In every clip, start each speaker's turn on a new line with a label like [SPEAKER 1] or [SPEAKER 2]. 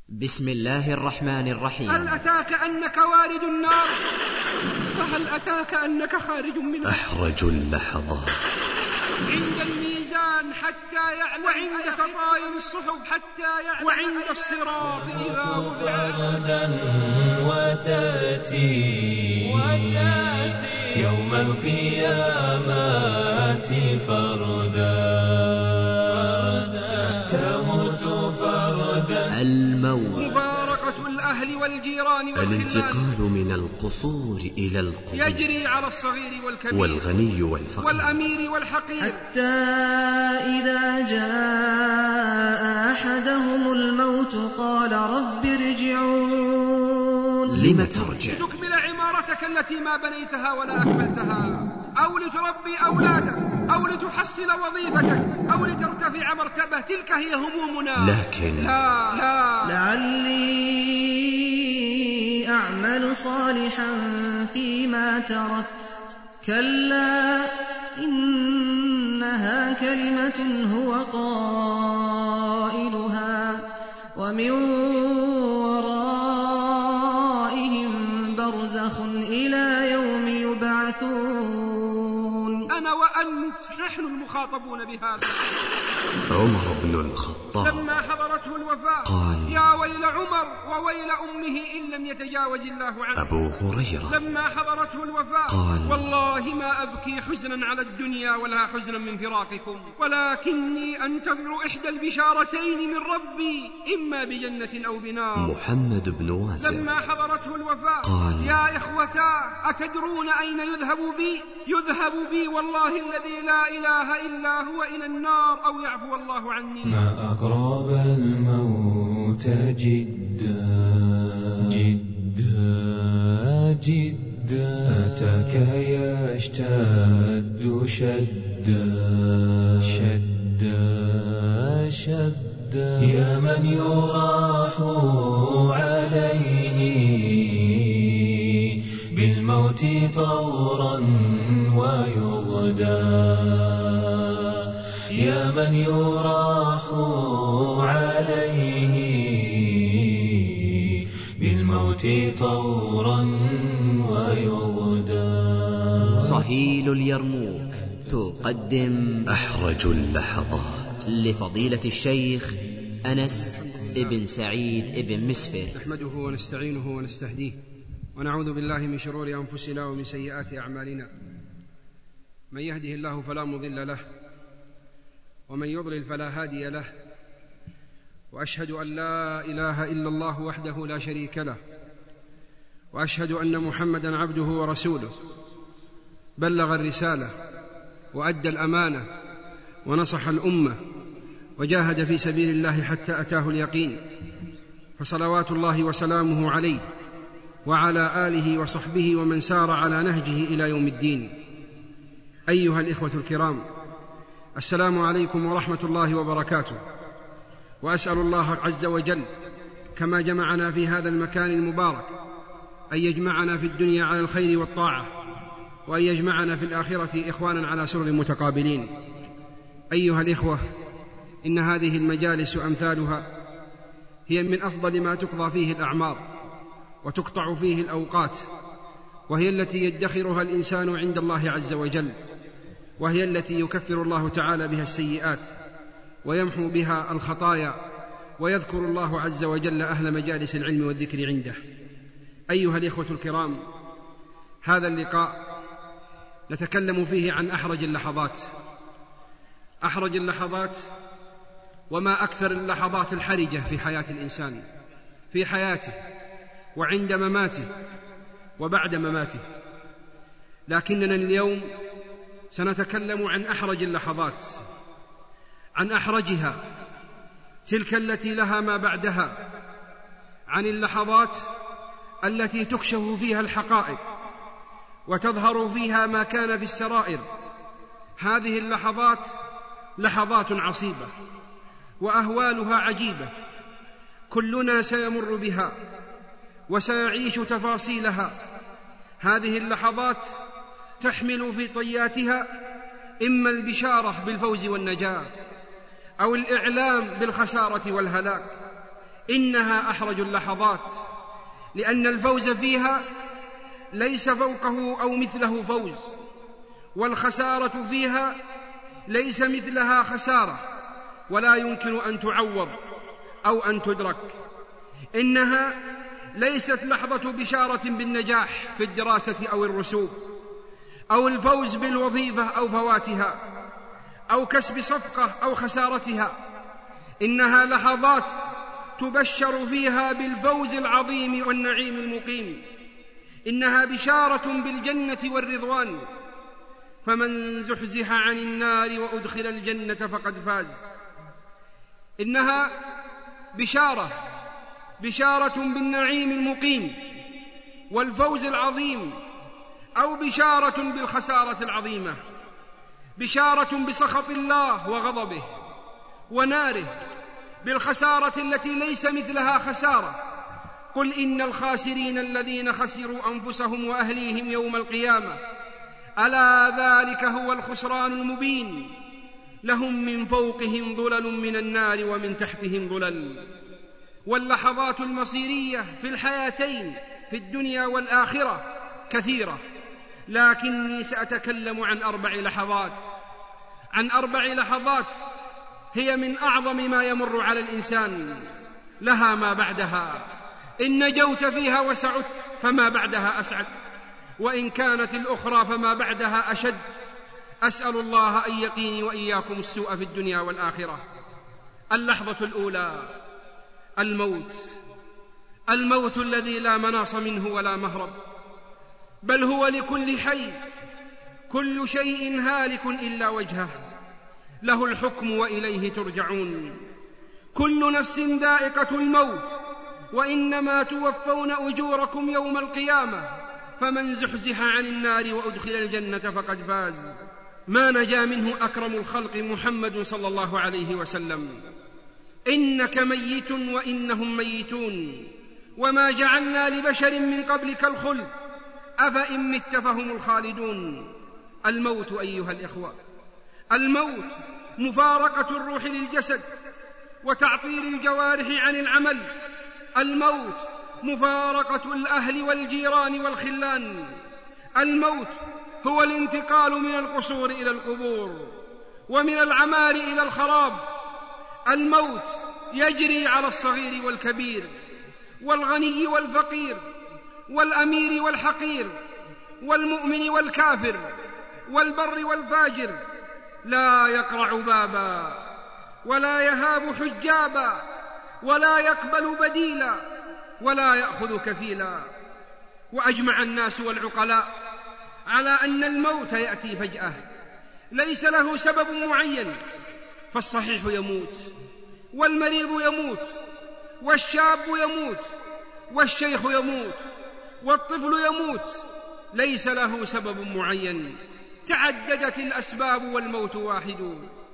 [SPEAKER 1] بسم الله الرحمن الرحيم.
[SPEAKER 2] هل أتاك أنك وارد النار وهل أتاك أنك خارج منها؟
[SPEAKER 3] أحرج اللحظات
[SPEAKER 2] عند الميزان حتى يعلم، وعند تطاير الصحف حتى يعلم، وعند الصراط إذا
[SPEAKER 4] فردا وتأتي يوم القيامة فردا تموت فردا.
[SPEAKER 1] الموت،
[SPEAKER 2] مفارقة الأهل والجيران
[SPEAKER 3] الانتقال من القصور إلى القبور،
[SPEAKER 2] يجري على الصغير والكبير
[SPEAKER 3] والغني والفقير
[SPEAKER 2] والأمير والحقير،
[SPEAKER 5] حتى إذا جاء أحدهم الموت قال رب ارجعون.
[SPEAKER 1] لم ترجع؟
[SPEAKER 2] لتكمل عمارتك التي ما بنيتها ولا أكملتها، أو لتربي أولادك، أو لتحصل وظيفتك، أو لترتفع مرتبة. تلك هي همومنا.
[SPEAKER 3] لكن
[SPEAKER 2] لا
[SPEAKER 5] لعلي أعمل صالحا فيما تركت كلا إنها كلمة هو قائلها ومن ورائهم برزخ إلى يوم يبعثون.
[SPEAKER 2] أنا وأنت نحن المخاطبون بهذا.
[SPEAKER 3] عمر بن الخطاب
[SPEAKER 2] لما حضرته الوفاة
[SPEAKER 3] قال
[SPEAKER 2] يا ويل عمر وويل أمه إن لم يتجاوز الله عنه.
[SPEAKER 3] أبو هريرة
[SPEAKER 2] لما حضرته الوفاة
[SPEAKER 3] قال
[SPEAKER 2] والله ما أبكي حزنا على الدنيا ولا حزنا من فراقكم، ولكني أنتظر إحدى البشارتين من ربي، إما بجنة أو بنار.
[SPEAKER 3] محمد بن واسع
[SPEAKER 2] لما حضرته الوفاة
[SPEAKER 3] قال
[SPEAKER 2] يا إخوتا أتدرون أين يذهب بي؟ يذهب بي والله الذي لا إله إلا هو إلى النار أو يعفو الله عني.
[SPEAKER 4] ما أقرب الموت جدا جدا جدا أتاك يشتد شدا شدا شدا يا من يراح عليه بالموت طورا ويغدى، يا من يراح عليه بالموت طورا ويغدى.
[SPEAKER 1] صهيل اليرموك تقدم
[SPEAKER 3] أحرج اللحظات
[SPEAKER 1] لفضيلة الشيخ أنس ابن سعيد ابن مسفر.
[SPEAKER 2] نحمده ونستعينه ونستهديه ونعوذ بالله من شرور أنفسنا ومن سيئات أعمالنا. من يهده الله فلا مضل له ومن يضلل فلا هادي له، وأشهد أن لا إله إلا الله وحده لا شريك له، وأشهد أن محمدًا عبده ورسوله، بلغ الرسالة وأدى الأمانة ونصح الأمة وجاهد في سبيل الله حتى أتاه اليقين، فصلوات الله وسلامه عليه وعلى آله وصحبه ومن سار على نهجه إلى يوم الدين. أيها الإخوة الكرام، السلام عليكم ورحمة الله وبركاته، وأسأل الله عز وجل كما جمعنا في هذا المكان المبارك أن يجمعنا في الدنيا على الخير والطاعة، وأن يجمعنا في الآخرة إخوانا على سرر متقابلين. أيها الإخوة، إن هذه المجالس أمثالها هي من أفضل ما تقضى فيه الأعمار وتقطع فيه الأوقات، وهي التي يدخرها الإنسان عند الله عز وجل، وهي التي يكفر الله تعالى بها السيئات ويمحو بها الخطايا، ويذكر الله عز وجل أهل مجالس العلم والذكر عنده. أيها الإخوة الكرام، هذا اللقاء نتكلم فيه عن أحرج اللحظات. أحرج اللحظات، وما أكثر اللحظات الحرجة في حياة الإنسان، في حياته وعند مماته وبعد مماته. لكننا اليوم سنتكلم عن أحرج اللحظات، عن أحرجها، تلك التي لها ما بعدها، عن اللحظات التي تكشف فيها الحقائق وتظهر فيها ما كان في السرائر. هذه اللحظات لحظات عصيبة وأهوالها عجيبة، كلنا سيمر بها وسيعيش تفاصيلها. هذه اللحظات تحمل في طياتها إما البشارة بالفوز والنجاة، أو الإعلام بالخسارة والهلاك، إنها أحرج اللحظات، لأن الفوز فيها ليس فوقه أو مثله فوز، والخسارة فيها ليس مثلها خسارة، ولا يمكن أن تعوض أو أن تدرك. إنها ليست لحظة بشارة بالنجاح في الدراسة أو الرسوب، أو الفوز بالوظيفة أو فواتها، أو كسب صفقة أو خسارتها. إنها لحظات تبشر فيها بالفوز العظيم والنعيم المقيم. إنها بشارة بالجنة والرضوان، فمن زحزح عن النار وأدخل الجنة فقد فاز. إنها بشارة بالنعيم المقيم والفوز العظيم، أو بشارة بالخسارة العظيمة، بشارة بسخط الله وغضبه وناره، بالخسارة التي ليس مثلها خسارة. قل إن الخاسرين الذين خسروا أنفسهم وأهليهم يوم القيامة، ألا ذلك هو الخسران المبين. لهم من فوقهم ظلل من النار ومن تحتهم ظلل. واللحظات المصيرية في الحياتين في الدنيا والآخرة كثيرة، لكني سأتكلم عن 4 لحظات، عن 4 لحظات هي من أعظم ما يمر على الإنسان، لها ما بعدها. إن نجوت فيها وسعدت فما بعدها أسعد، وإن كانت الأخرى فما بعدها أشد. أسأل الله أن يقيني وإياكم السوء في الدنيا والآخرة. اللحظة الأولى الموت الذي لا مناص منه ولا مهرب، بل هو لكل حي. كل شيء هالك إلا وجهه، له الحكم وإليه ترجعون. كل نفس ذائقة الموت، وإنما توفون أجوركم يوم القيامة، فمن زحزح عن النار وأدخل الجنة فقد فاز. ما نجا منه أكرم الخلق محمد صلى الله عليه وسلم. إنك ميت وإنهم ميتون، وما جعلنا لبشر من قبلك الخلد، أفإن مت فهم الخالدون. الموت أيها الإخوة، الموت مفارقة الروح للجسد وتعطيل الجوارح عن العمل. الموت مفارقة الأهل والجيران والخلان. الموت هو الانتقال من القصور إلى القبور، ومن العمار إلى الخراب. الموت يجري على الصغير والكبير، والغني والفقير، والأمير والحقير، والمؤمن والكافر، والبر والفاجر. لا يقرع بابا، ولا يهاب حجابا، ولا يقبل بديلا، ولا يأخذ كفيلا. وأجمع الناس والعقلاء على أن الموت يأتي فجأة، ليس له سبب معين. فالصحيح يموت، والمريض يموت، والشاب يموت، والشيخ يموت، والطفل يموت، ليس له سبب معين. تعددت الأسباب والموت واحد.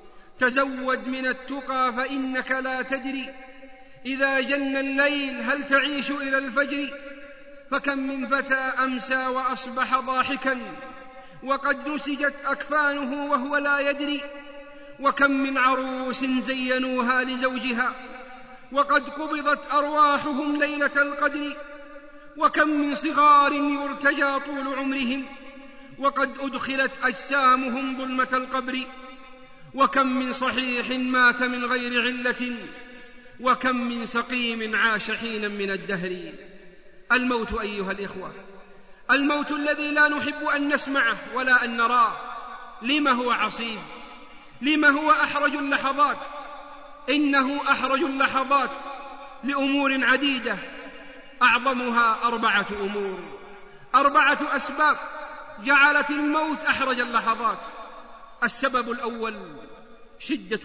[SPEAKER 2] تزود من التقى فإنك لا تدري إذا جن الليل هل تعيش إلى الفجر. فكم من فتى أمسى وأصبح ضاحكا، وقد نسجت أكفانه وهو لا يدري. وكم من عروس زينوها لزوجها، وقد قبضت أرواحهم ليلة القدر. وكم من صغار يرتجى طول عمرهم، وقد أدخلت أجسامهم ظلمة القبر. وكم من صحيح مات من غير علة، وكم من سقيم عاش حينا من الدهر. الموت أيها الإخوة، الموت الذي لا نحب أن نسمعه ولا أن نراه. لما هو عصيب؟ لما هو أحرج اللحظات؟ إنه أحرج اللحظات لأمور عديدة، أعظمها 4 أمور، 4 أسباب جعلت الموت أحرج اللحظات. السبب الأول شدة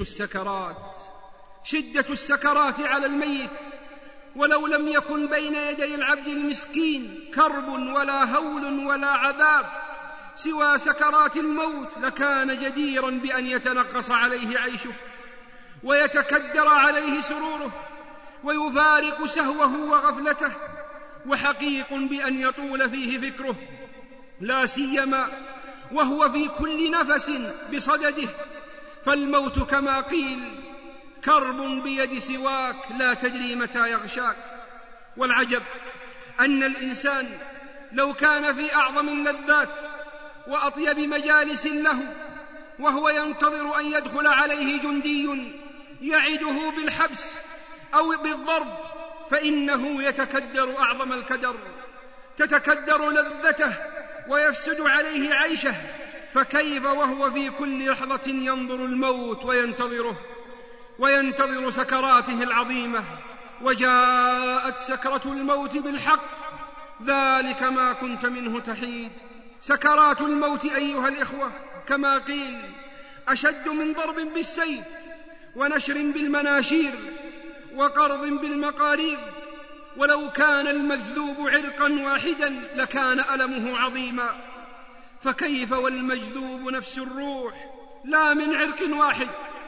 [SPEAKER 2] السكرات على الميت. ولو لم يكن بين يدي العبد المسكين كرب ولا هول ولا عذاب سوى سكرات الموت، لكان جديرا بأن يتنقص عليه عيشه، ويتكدر عليه سروره، ويفارق سهوه وغفلته، وحقيق بأن يطول فيه فكره، لا سيما وهو في كل نفس بصدده. فالموت كما قيل كرب بيد سواك لا تدري متى يغشاك. والعجب أن الإنسان لو كان في أعظم اللذات وأطيب مجالس له وهو ينتظر أن يدخل عليه جندي يعده بالحبس أو بالضرب، فإنه يتكدر أعظم الكدر، تتكدر لذته ويفسد عليه عيشه، فكيف وهو في كل لحظة ينظر الموت وينتظر سكراته العظيمة. وجاءت سكرة الموت بالحق، ذلك ما كنت منه تحيد. سكرات الموت أيها الإخوة كما قيل أشد من ضرب بالسيف ونشر بالمناشير وقرض بالمقاريض، ولو كان المجذوب عرقا واحدا لكان ألمه عظيما، فكيف والمجذوب نفس الروح لا من عرق واحد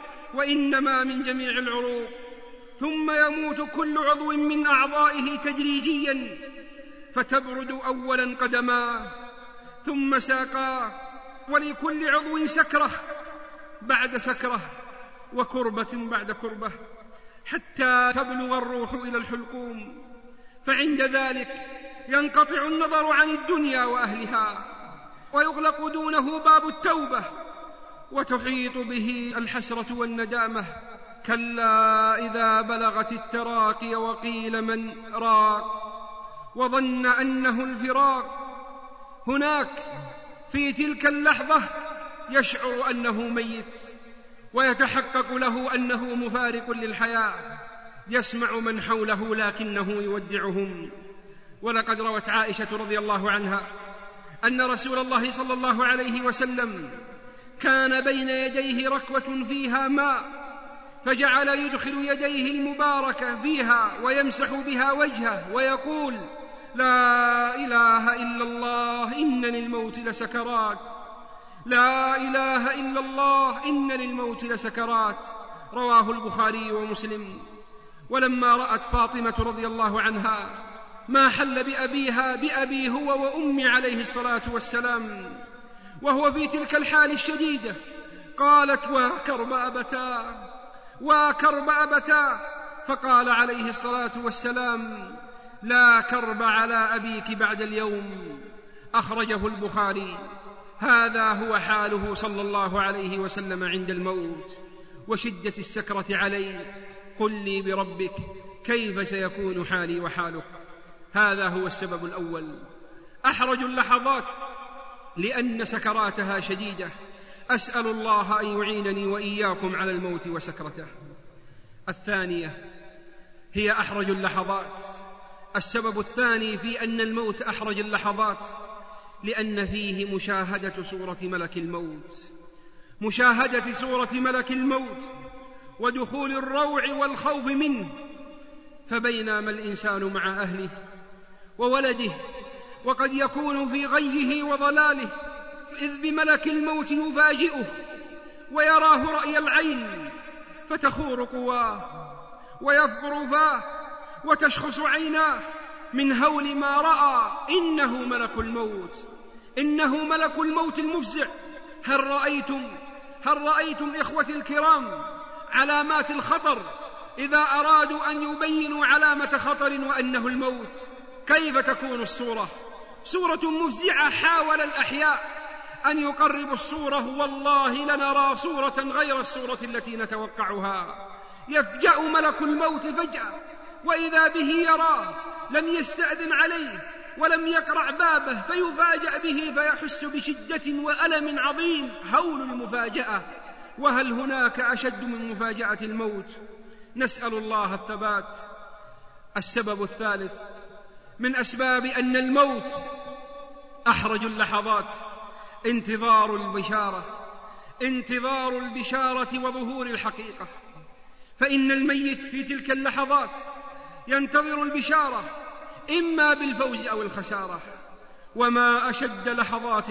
[SPEAKER 2] وإنما من جميع العروق. ثم يموت كل عضو من أعضائه تدريجيا، فتبرد أولا قدماه ثم ساقاه، ولكل عضو سكرة بعد سكرة وكربة بعد كربة، حتى تبلغ الروح إلى الحلقوم، فعند ذلك ينقطع النظر عن الدنيا وأهلها، ويغلق دونه باب التوبة، وتحيط به الحسرة والندامة. كلا إذا بلغت التراقي وقيل من راق وظن أنه الفراق، هناك في تلك اللحظة يشعر أنه ميت، ويتحقق له أنه مفارق للحياة، يسمع من حوله لكنه يودعهم. ولقد روت عائشة رضي الله عنها أن رسول الله صلى الله عليه وسلم كان بين يديه ركوة فيها ماء، فجعل يدخل يديه المباركة فيها ويمسح بها وجهه ويقول: لا إله إلا الله إن للموت لسكرات، لا إله إلا الله إن للموت لسكرات. رواه البخاري ومسلم. ولما رأت فاطمة رضي الله عنها ما حل بأبيها بأبي هو وأمي عليه الصلاة والسلام وهو في تلك الحال الشديدة، قالت: وكرب أبتاه وكرب أبتاه. فقال عليه الصلاة والسلام: لا كرب على أبيك بعد اليوم. أخرجه البخاري. هذا هو حاله صلى الله عليه وسلم عند الموت وشدة السكرة عليه. قل لي بربك كيف سيكون حالي وحالك. هذا هو السبب الأول، أحرج اللحظات لأن سكراتها شديدة. أسأل الله أن يعينني وإياكم على الموت وسكرته. الثانية هي أحرج اللحظات. السبب الثاني في أن الموت أحرج اللحظات لأن فيه مشاهدة صورة ملك الموت، مشاهدة صورة ملك الموت ودخول الروع والخوف منه. فبينما الإنسان مع أهله وولده وقد يكون في غيه وضلاله، إذ بملك الموت يفاجئه ويراه رأي العين، فتخور قواه ويفقر فاه وتشخص عيناه من هول ما رأى. إنه ملك الموت، إنه ملك الموت المفزع. هل رأيتم إخوتي الكرام علامات الخطر إذا أرادوا أن يبينوا علامة خطر وأنه الموت؟ كيف تكون الصورة؟ صورة مفزعة. حاول الأحياء أن يقربوا الصورة، والله لنرى صورة غير الصورة التي نتوقعها. يفجأ ملك الموت فجأة وإذا به يراه، لم يستأذن عليه ولم يقرع بابه، فيفاجأ به فيحس بشدة وألم عظيم. هول المفاجأة، وهل هناك أشد من مفاجأة الموت؟ نسأل الله الثبات. السبب الثالث من أسباب أن الموت أحرج اللحظات انتظار البشارة وظهور الحقيقة. فإن الميت في تلك اللحظات ينتظر البشارة إما بالفوز أو الخسارة. وما أشد لحظات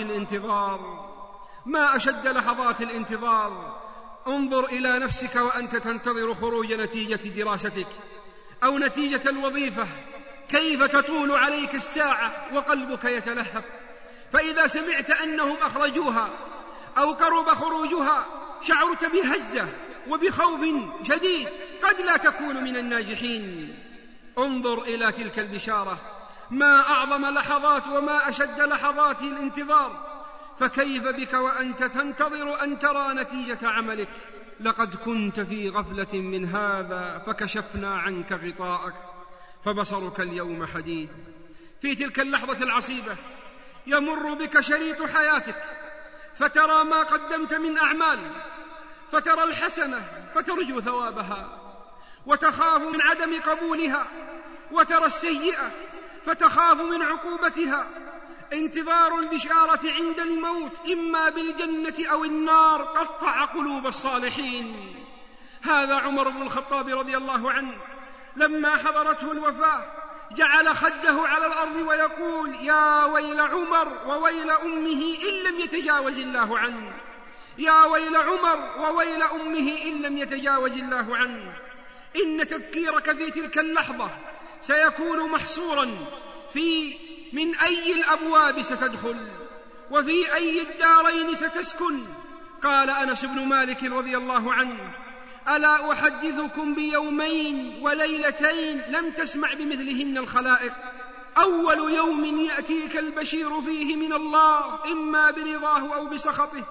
[SPEAKER 2] الانتظار. انظر إلى نفسك وأنت تنتظر خروج نتيجة دراستك أو نتيجة الوظيفة، كيف تطول عليك الساعة وقلبك يتلهف. فإذا سمعت أنهم أخرجوها أو قرب خروجها شعرت بهزة وبخوف شديد قد لا تكون من الناجحين. انظر إلى تلك البشارة، ما أعظم لحظات وما أشد لحظات الانتظار، فكيف بك وأنت تنتظر أن ترى نتيجة عملك؟ لقد كنت في غفلة من هذا فكشفنا عنك غطاءك فبصرك اليوم حديد. في تلك اللحظة العصيبة يمر بك شريط حياتك فترى ما قدمت من أعمال، فترى الحسنة فترجو ثوابها وتخاف من عدم قبولها، وترى السيئة فتخاف من عقوبتها. انتظار البشارة عند الموت إما بالجنة أو النار قطع قلوب الصالحين. هذا عمر بن الخطاب رضي الله عنه لما حضرته الوفاة جعل خده على الأرض ويقول: يا ويل عمر وويل أمه إن لم يتجاوز الله عنه، يا ويل عمر وويل أمه إن لم يتجاوز الله عنه. إن تفكيرك في تلك اللحظة سيكون محصورا في من أي الأبواب ستدخل وفي أي الدارين ستسكن. قال أنس بن مالك رضي الله عنه: ألا أحدثكم بيومين وليلتين لم تسمع بمثلهن الخلائق، أول يوم يأتيك البشير فيه من الله إما برضاه أو بسخطه،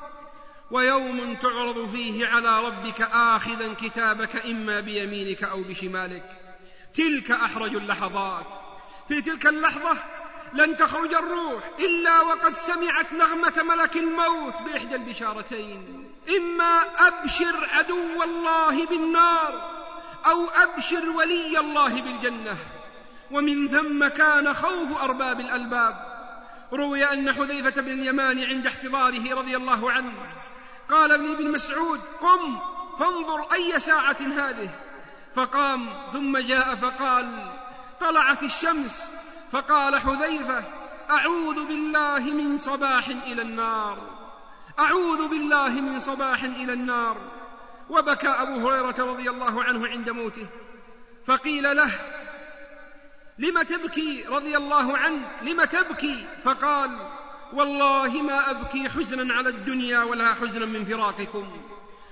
[SPEAKER 2] ويوم تعرض فيه على ربك آخذا كتابك إما بيمينك أو بشمالك. تلك أحرج اللحظات. في تلك اللحظة لن تخرج الروح إلا وقد سمعت نغمة ملك الموت بإحدى البشارتين: إما أبشر عدو الله بالنار أو أبشر ولي الله بالجنة. ومن ثم كان خوف أرباب الألباب. روي أن حذيفة بن اليمان عند احتضاره رضي الله عنه قال ابن مسعود: قم فانظر أي ساعة هذه. فقام ثم جاء فقال: طلعت الشمس. فقال حذيفة: أعوذ بالله من صباح إلى النار، أعوذ بالله من صباح إلى النار. وبكى أبو هريرة رضي الله عنه عند موته، فقيل له: لم تبكي رضي الله عنه، لم تبكي؟ فقال: والله ما أبكي حزنا على الدنيا ولا حزنا من فراقكم،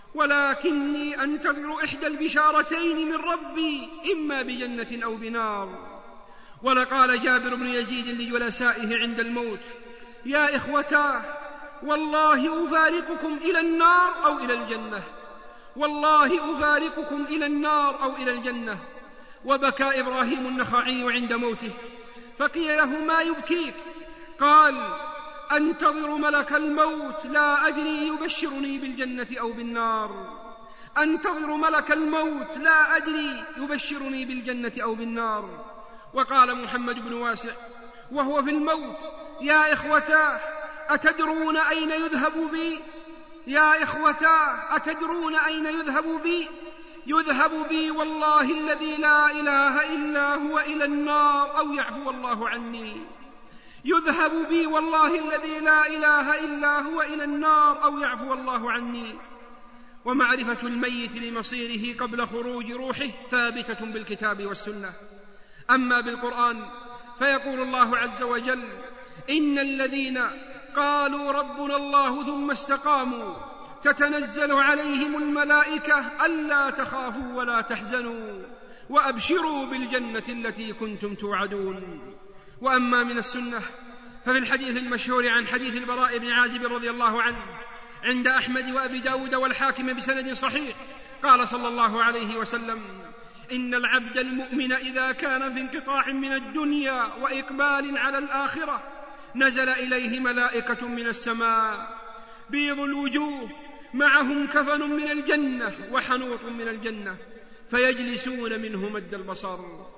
[SPEAKER 2] ولكني أنتظر إحدى البشارتين من ربي إما بجنة أو بنار. ولقال جابر بن يزيد لجلسائه عند الموت: يا إخوتاه، والله أفارقكم إلى النار أو إلى الجنة، والله أفارقكم إلى النار أو إلى الجنة. وبكى إبراهيم النخعي عند موته، فقيل له: ما يبكيك؟ قال: أنتظر ملك الموت لا أدري يبشرني بالجنة أو بالنار، أنتظر ملك الموت لا أدري يبشرني بالجنة أو بالنار. وقال محمد بن واسع وهو في الموت: يا إخوتاه، أتدرون أين يذهب بي؟ يا إخوتاه، أتدرون أين يذهب بي؟ يذهب بي والله الذي لا إله إلا هو إلى النار أو يعفو الله عني، يذهب بي والله الذي لا إله إلا هو إلى النار أو يعفو الله عني. ومعرفة الميت لمصيره قبل خروج روحه ثابتة بالكتاب والسنة. أما بالقرآن فيقول الله عز وجل: إن الذين قالوا ربنا الله ثم استقاموا تتنزل عليهم الملائكة ألا تخافوا ولا تحزنوا وأبشروا بالجنة التي كنتم توعدون. وأما من السنة ففي الحديث المشهور عن حديث البراء بن عازب رضي الله عنه عند أحمد وأبي داود والحاكم بسند صحيح قال صلى الله عليه وسلم: إن العبد المؤمن إذا كان في انقطاع من الدنيا وإقبال على الآخرة نزل إليه ملائكة من السماء بيض الوجوه معهم كفن من الجنة وحنوط من الجنة، فيجلسون منه مد البصر،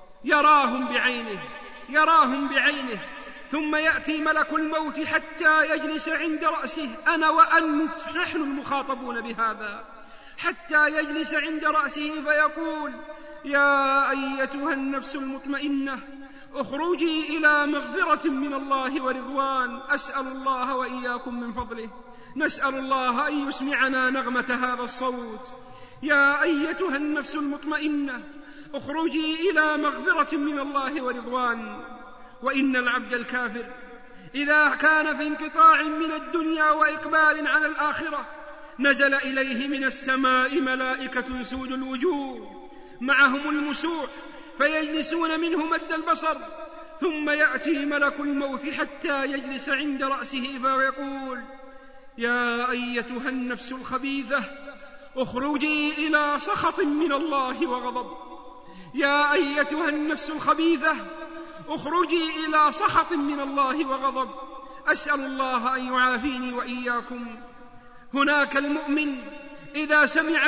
[SPEAKER 2] يراهم بعينه، ثم يأتي ملك الموت حتى يجلس عند رأسه، أنا وأنت نحن المخاطبون بهذا، حتى يجلس عند رأسه فيقول: يا أيتها النفس المطمئنة اخرجي إلى مغفرة من الله ورضوان، أسأل الله وإياكم من فضله، نسأل الله أن يسمعنا نغمة هذا الصوت. يا أيتها النفس المطمئنة اخرجي إلى مغفرة من الله ورضوان. وإن العبد الكافر إذا كان في انقطاع من الدنيا وإقبال على الآخرة نزل إليه من السماء ملائكة سود الوجوه معهم المسوح فيجلسون منه مد البصر، ثم يأتي ملك الموت حتى يجلس عند رأسه فيقول: يا أيتها النفس الخبيثة اخرجي إلى سخط من الله وغضب. يا أيتها النفس الخبيثة اخرجي إلى سخط من الله وغضب. أسأل الله أن يعافيني وإياكم. هناك المؤمن إذا سمع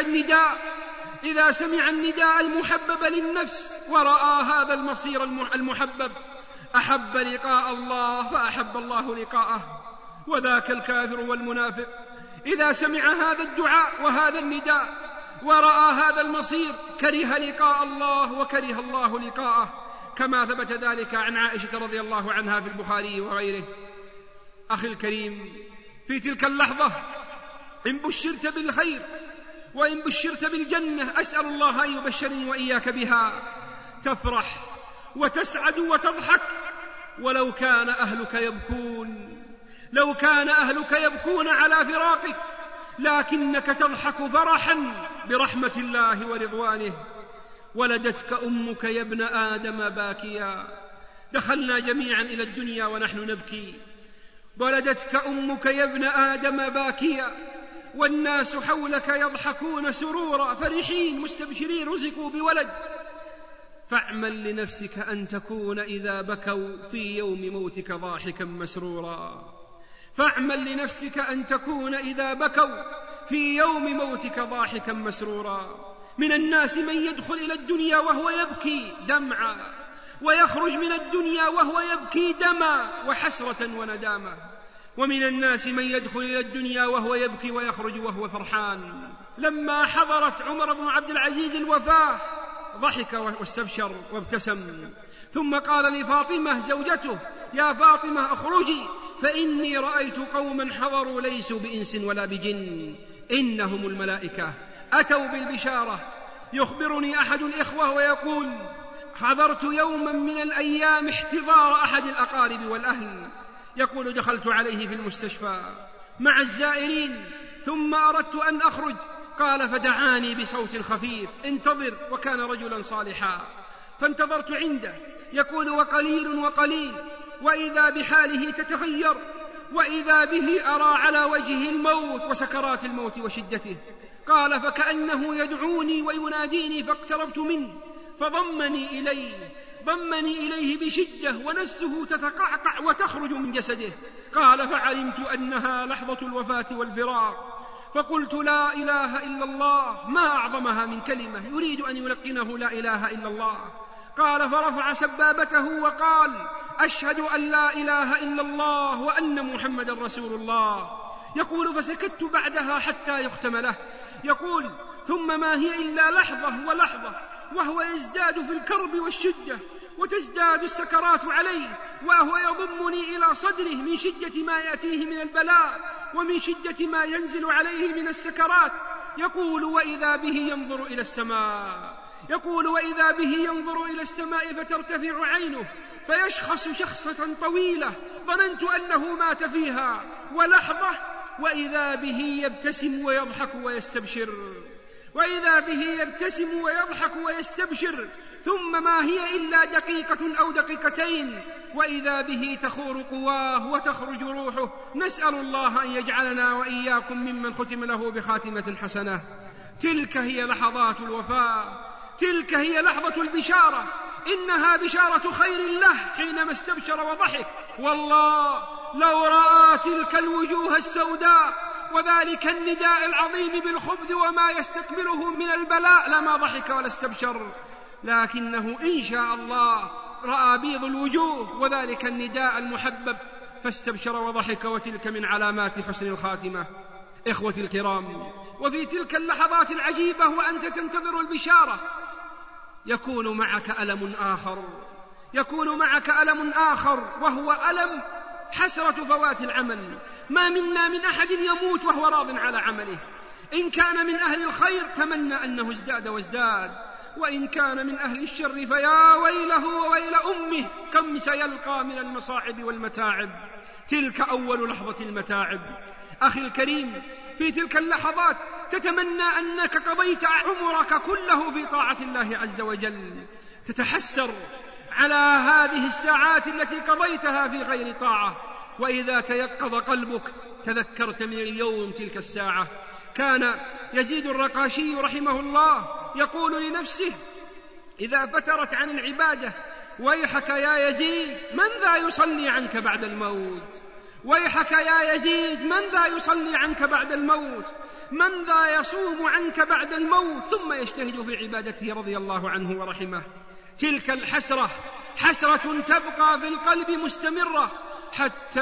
[SPEAKER 2] النداء المحبب للنفس ورأى هذا المصير المحبب أحب لقاء الله فأحب الله لقاءه. وذاك الكافر والمنافق إذا سمع هذا الدعاء وهذا النداء ورأى هذا المصير كره لقاء الله وكره الله لقاءه، كما ثبت ذلك عن عائشة رضي الله عنها في البخاري وغيره. أخي الكريم، في تلك اللحظة إن بشرت بالخير وإن بشرت بالجنة، أسأل الله أن يبشرني وإياك بها، تفرح وتسعد وتضحك. ولو كان أهلك يبكون على فراقك، لكنك تضحك فرحا برحمة الله ورضوانه. ولدتك أمك يا ابن آدم باكيا. دخلنا جميعا إلى الدنيا ونحن نبكي. ولدتك أمك يا ابن آدم باكيا، والناس حولك يضحكون سرورا فرحين مستبشرين رزقوا بولد. فاعمل لنفسك أن تكون إذا بكوا في يوم موتك ضاحكا مسرورا. فاعمل لنفسك أن تكون إذا بكوا في يوم موتك ضاحكا مسرورا. من الناس من يدخل إلى الدنيا وهو يبكي دمعا، ويخرج من الدنيا وهو يبكي دما وحسرة وندامة. ومن الناس من يدخل إلى الدنيا وهو يبكي ويخرج وهو فرحان. لما حضرت عمر بن عبد العزيز الوفاة ضحك واستبشر وابتسم، ثم قال لفاطمة زوجته: يا فاطمة اخرجي فإني رأيت قوما حضروا ليسوا بإنس ولا بجن، إنهم الملائكة أتوا بالبشارة. يخبرني أحد الإخوة ويقول: حضرت يوما من الأيام احتضار أحد الأقارب والأهل، يقول: دخلت عليه في المستشفى مع الزائرين ثم أردت أن أخرج، قال: فدعاني بصوت خفيف: انتظر. وكان رجلا صالحا، فانتظرت عنده. يقول: وقليل وإذا بحاله تتغير، وإذا به أرى على وجهه الموت وسكرات الموت وشدته. قال: فكأنه يدعوني ويناديني، فاقتربت منه فضمني إليه بشدة، ونفسه تتقعقع وتخرج من جسده. قال: فعلمت أنها لحظة الوفاة والفراق، فقلت: لا إله إلا الله، ما أعظمها من كلمة يريد أن يلقنه لا إله إلا الله. قال: فرفع سبابته وقال: أشهد أن لا إله إلا الله وأن محمد رسول الله. يقول: فسكت بعدها حتى يختم له. يقول: ثم ما هي إلا لحظة وهو يزداد في الكرب والشدة، وتزداد السكرات عليه، وهو يضمني إلى صدره من شدة ما يأتيه من البلاء ومن شدة ما ينزل عليه من السكرات. يقول: وإذا به ينظر إلى السماء فترتفع عينه فيشخص شخصة طويلة ظننت أنه مات فيها، ولحظة وإذا به يبتسم ويضحك ويستبشر. ثم ما هي إلا دقيقة أو دقيقتين وإذا به تخور قواه وتخرج روحه. نسأل الله أن يجعلنا وإياكم ممن ختم له بخاتمة حسنة. تلك هي لحظات الوفاة، تلك هي لحظة البشارة، إنها بشارة خير له حينما استبشر وضحك. والله لو رأى تلك الوجوه السوداء وذلك النداء العظيم بالخبث وما يستقبله من البلاء لما ضحك ولا استبشر، لكنه إن شاء الله رأى بيض الوجوه وذلك النداء المحبب فاستبشر وضحك، وتلك من علامات حسن الخاتمة. إخوتي الكرام، وفي تلك اللحظات العجيبة وأنت تنتظر البشارة يكون معك ألم آخر وهو ألم حسرة فوات العمل. ما منا من أحد يموت وهو راض على عمله. إن كان من أهل الخير تمنى أنه ازداد وازداد، وإن كان من أهل الشر فيا ويله وويل أمه كم سيلقى من المصاعب والمتاعب. تلك أول لحظة المتاعب. أخي الكريم، في تلك اللحظات تتمنى أنك قضيت عمرك كله في طاعة الله عز وجل، تتحسر على هذه الساعات التي قضيتها في غير طاعة، وإذا تيقظ قلبك تذكرت من اليوم تلك الساعة. كان يزيد الرقاشي رحمه الله يقول لنفسه إذا فترت عن العبادة: ويحك يا يزيد، من ذا يصلي عنك بعد الموت؟ ويحك يا يزيد، من ذا يصلي عنك بعد الموت؟ من ذا يصوم عنك بعد الموت؟ ثم يجتهد في عبادته رضي الله عنه ورحمه. تلك الحسرة حسرة تبقى في القلب مستمرة، حتى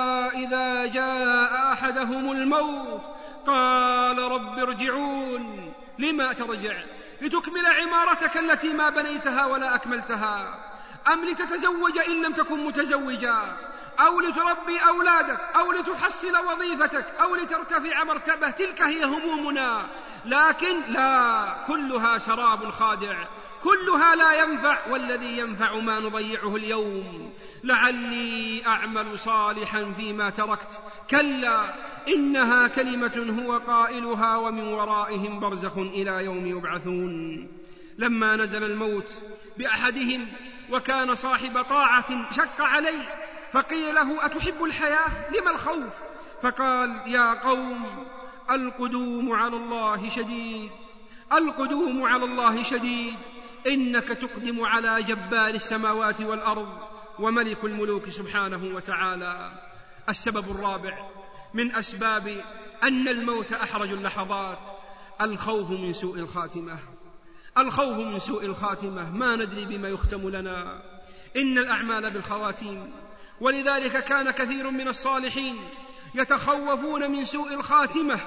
[SPEAKER 2] إذا جاء أحدهم الموت قال: رب ارجعون. لما ترجع؟ لتكمل عمارتك التي ما بنيتها ولا أكملتها، أم لتتزوج إن لم تكن متزوجا، أو لتربي أولادك، أو لتحصل وظيفتك، أو لترتفع مرتبة؟ تلك هي همومنا، لكن لا، كلها سراب خادع، كلها لا ينفع، والذي ينفع ما نضيعه اليوم. لعلي أعمل صالحا فيما تركت، كلا إنها كلمة هو قائلها ومن ورائهم برزخ إلى يوم يبعثون. لما نزل الموت بأحدهم وكان صاحب طاعة شق عليه، فقيل له: أتحب الحياة؟ لما الخوف؟ فقال: يا قوم، القدوم على الله شديد، القدوم على الله شديد، إنك تقدم على جبار السماوات والأرض وملك الملوك سبحانه وتعالى. السبب الرابع من أسباب أن الموت أحرج اللحظات: الخوف من سوء الخاتمة. الخوف من سوء الخاتمة، ما ندري بما يختم لنا، إن الأعمال بالخواتيم، ولذلك كان كثير من الصالحين يتخوفون من سوء الخاتمة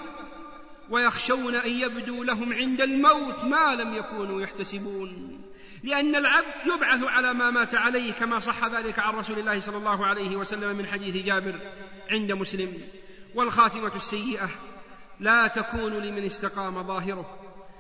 [SPEAKER 2] ويخشون أن يبدو لهم عند الموت ما لم يكونوا يحتسبون، لأن العبد يبعث على ما مات عليه، كما صح ذلك عن رسول الله صلى الله عليه وسلم من حديث جابر عند مسلم. والخاتمة السيئة لا تكون لمن استقام ظاهره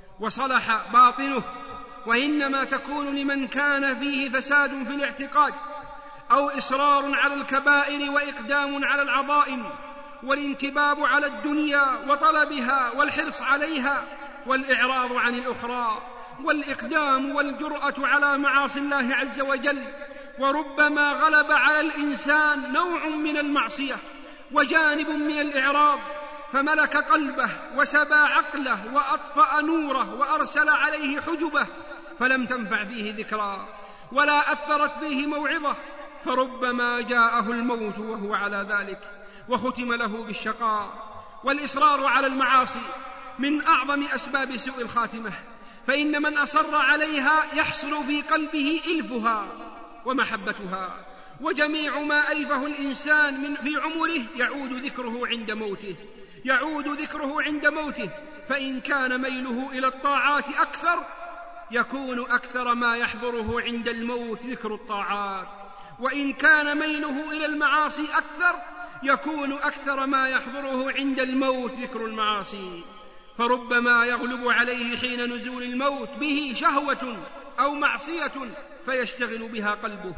[SPEAKER 2] وصلح باطنه، وإنما تكون لمن كان فيه فساد في الاعتقاد، أو إصرار على الكبائر وإقدام على العظائم، والانكباب على الدنيا وطلبها والحرص عليها، والإعراض عن الأخرى، والإقدام والجرأة على معاصي الله عز وجل. وربما غلب على الإنسان نوع من المعصية وجانب من الإعراض، فملك قلبه وسبى عقله وأطفأ نوره وأرسل عليه حجبه، فلم تنفع فيه ذكرى ولا أثرت فيه موعظة، فربما جاءه الموت وهو على ذلك، وختم له بالشقاء. والإصرار على المعاصي من أعظم أسباب سوء الخاتمة، فإن من أصر عليها يحصل في قلبه إلفها ومحبتها، وجميع ما ألفه الإنسان في عمره يعود ذكره عند موته، يعود ذكره عند موته. فإن كان ميله إلى الطاعات أكثر، يكون أكثر ما يحضره عند الموت ذكر الطاعات، وإن كان ميله إلى المعاصي أكثر، يكون أكثر ما يحضره عند الموت ذكر المعاصي. فربما يغلب عليه حين نزول الموت به شهوة أو معصية فيشتغل بها قلبه،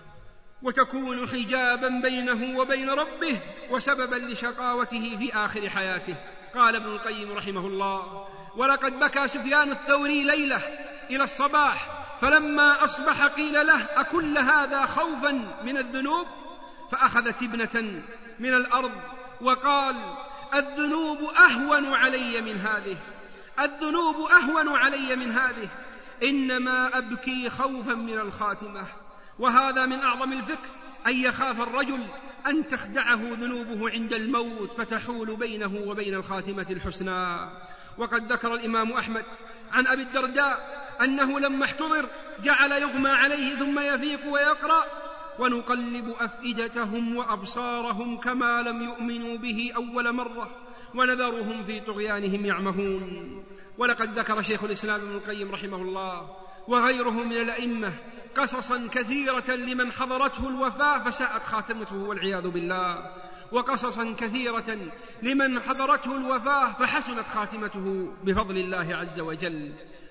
[SPEAKER 2] وتكون حجابا بينه وبين ربه وسببا لشقاوته في آخر حياته. قال ابن القيم رحمه الله: ولقد بكى سفيان الثوري ليلة إلى الصباح، فلما أصبح قيل له: أكل هذا خوفا من الذنوب؟ فأخذ تبنة من الأرض وقال: الذنوب أهون علي من هذه، الذنوب أهون علي من هذه، إنما أبكي خوفا من الخاتمة. وهذا من أعظم الفقه، أن يخاف الرجل أن تخدعه ذنوبه عند الموت فتحول بينه وبين الخاتمة الحسنى. وقد ذكر الإمام أحمد عن أبي الدرداء أنه لما احتضر جعل يغمى عليه ثم يفيق ويقرأ: ونقلب أفئدتهم وأبصارهم كما لم يؤمنوا به أول مرة ونذرهم في طغيانهم يعمهون. ولقد ذكر شيخ الإسلام ابن القيم رحمه الله وغيره من الأئمة قصصا كثيرة لمن حضرته الوفاة فساءت خاتمته والعياذ بالله، وقصصا كثيرة لمن حضرته الوفاة فحسنت خاتمته بفضل الله عز وجل.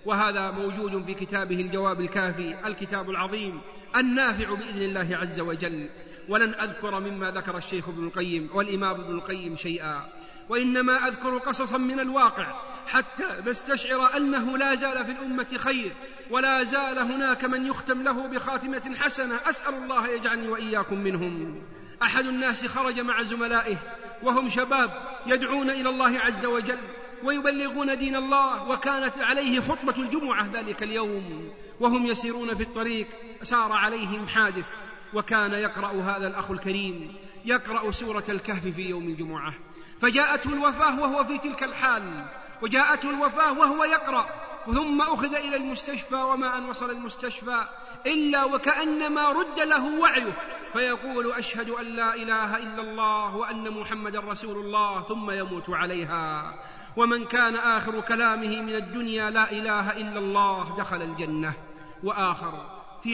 [SPEAKER 2] وهذا موجود في كتابه الجواب الكافي، الكتاب العظيم النافع بإذن الله عز وجل. ولن أذكر مما ذكر الشيخ ابن القيم والإمام ابن القيم شيئا، وإنما أذكر قصصا من الواقع حتى نستشعر أنه لا زال في الأمة خير، ولا زال هناك من يختم له بخاتمة حسنة، أسأل الله يجعلني وإياكم منهم. أحد الناس خرج مع زملائه وهم شباب يدعون إلى الله عز وجل ويبلغون دين الله، وكانت عليه خطبة الجمعة ذلك اليوم، وهم يسيرون في الطريق سار عليهم حادث، وكان يقرأ هذا الأخ الكريم يقرأ سورة الكهف في يوم الجمعة، فجاءته الوفاة وهو في تلك الحال، وجاءته الوفاة وهو يقرأ، ثم أخذ إلى المستشفى، وما أن وصل المستشفى إلا وكأنما رد له وعيه، فيقول أشهد أن لا إله إلا الله وأن محمد رسول الله، ثم يموت عليها. ومن كان آخر كلامه من الدنيا لا إله إلا الله دخل الجنة. وآخر في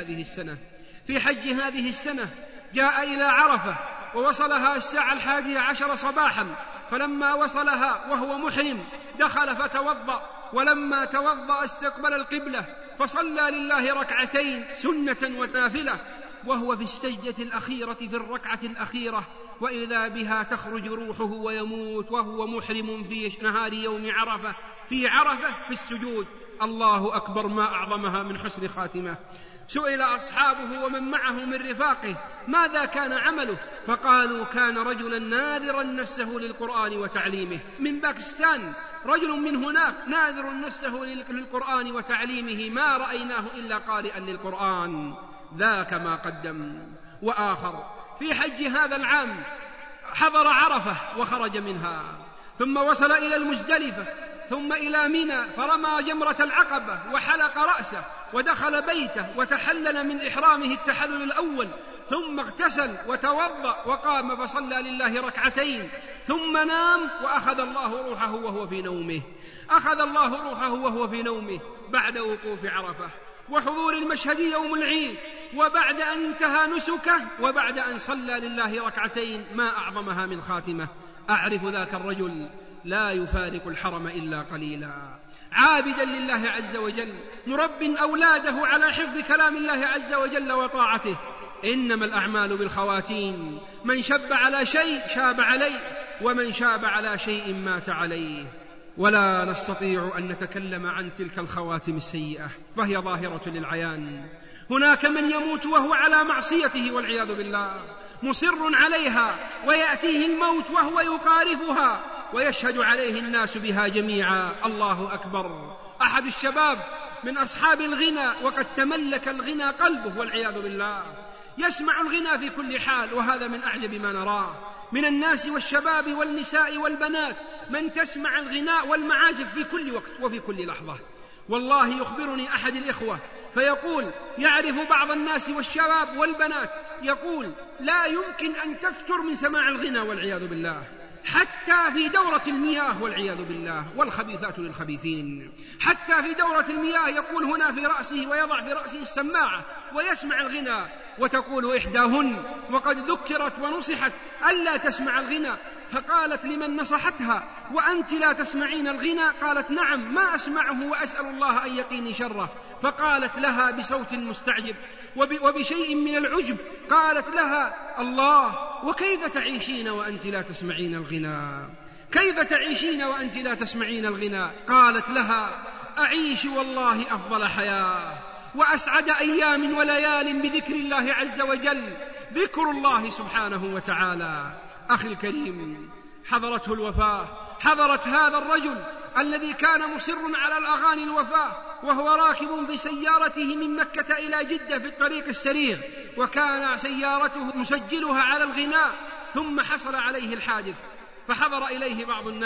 [SPEAKER 2] حج هذه السنة جاء إلى عرفة ووصلها الساعة 11 صباحا، فلما وصلها وهو محرم دخل فتوضأ، ولما توضأ استقبل القبلة فصلى لله ركعتين سنة ونافلة، وهو في السجدة الأخيرة في الركعة الأخيرة، وإذا بها تخرج روحه ويموت وهو محرم في نهار يوم عرفة في عرفة في السجود. الله أكبر، ما أعظمها من حسن خاتمة. سئل أصحابه ومن معه من رفاقه ماذا كان عمله، فقالوا كان رجلا ناذرا نفسه للقرآن وتعليمه. من باكستان رجل من هناك ناذر نفسه للقرآن وتعليمه، ما رأيناه إلا قارئا للقرآن، ذاك ما قدم. وآخر في حج هذا العام حضر عرفة وخرج منها، ثم وصل إلى المزدلفة، ثم إلى منى، فرمى جمرة العقبة وحلق رأسه ودخل بيته وتحلل من إحرامه التحلل الأول، ثم اغتسل وتوضأ وقام فصلى لله ركعتين، ثم نام وأخذ الله روحه وهو في نومه بعد وقوف عرفة وحضور المشهد يوم العيد، وبعد أن انتهى نسكه، وبعد أن صلى لله ركعتين، ما أعظمها من خاتمة. أعرف ذاك الرجل لا يفارق الحرم إلا قليلا، عابدا لله عز وجل، مرب أولاده على حفظ كلام الله عز وجل وطاعته. إنما الأعمال بالخواتيم، من شب على شيء شاب عليه، ومن شاب على شيء مات عليه. ولا نستطيع أن نتكلم عن تلك الخواتم السيئة، فهي ظاهرة للعيان. هناك من يموت وهو على معصيته والعياذ بالله، مصر عليها، ويأتيه الموت وهو يقارفها، ويشهد عليه الناس بها جميعا. الله أكبر. أحد الشباب من أصحاب الغنى، وقد تملك الغنى قلبه والعياذ بالله، يسمع الغنى في كل حال، وهذا من أعجب ما نراه من الناس والشباب والنساء والبنات، من تسمع الغناء والمعازف في كل وقت وفي كل لحظة. والله يخبرني أحد الإخوة فيقول يعرف بعض الناس والشباب والبنات، يقول لا يمكن أن تفتر من سماع الغنى والعياذ بالله، حتى في دورة المياه والعياذ بالله، والخبيثات للخبيثين. حتى في دورة المياه يقول هنا في رأسه، ويضع في رأسه السماعة ويسمع الغنى، وتقول إحداهن وقد ذكرت ونصحت ألا تسمع الغنى، فقالت لمن نصحتها وأنت لا تسمعين الغنى؟ قالت نعم، ما أسمعه وأسأل الله أن يقيني شره. فقالت لها بصوت مستعجب وبشيء من العجب، قالت لها الله، وكيف تعيشين وأنت لا تسمعين الغنى؟ كيف تعيشين وأنت لا تسمعين الغنى؟ قالت لها أعيش والله أفضل حياة وأسعد أيام وليال بذكر الله عز وجل، ذكر الله سبحانه وتعالى. أخي الكريم، حضرته الوفاة، حضرت هذا الرجل الذي كان مصر على الأغاني الوفاة، وهو راكب في سيارته من مكة إلى جدة في الطريق السريع، وكان سيارته مسجلها على الغناء، ثم حصل عليه الحادث، فحضر إليه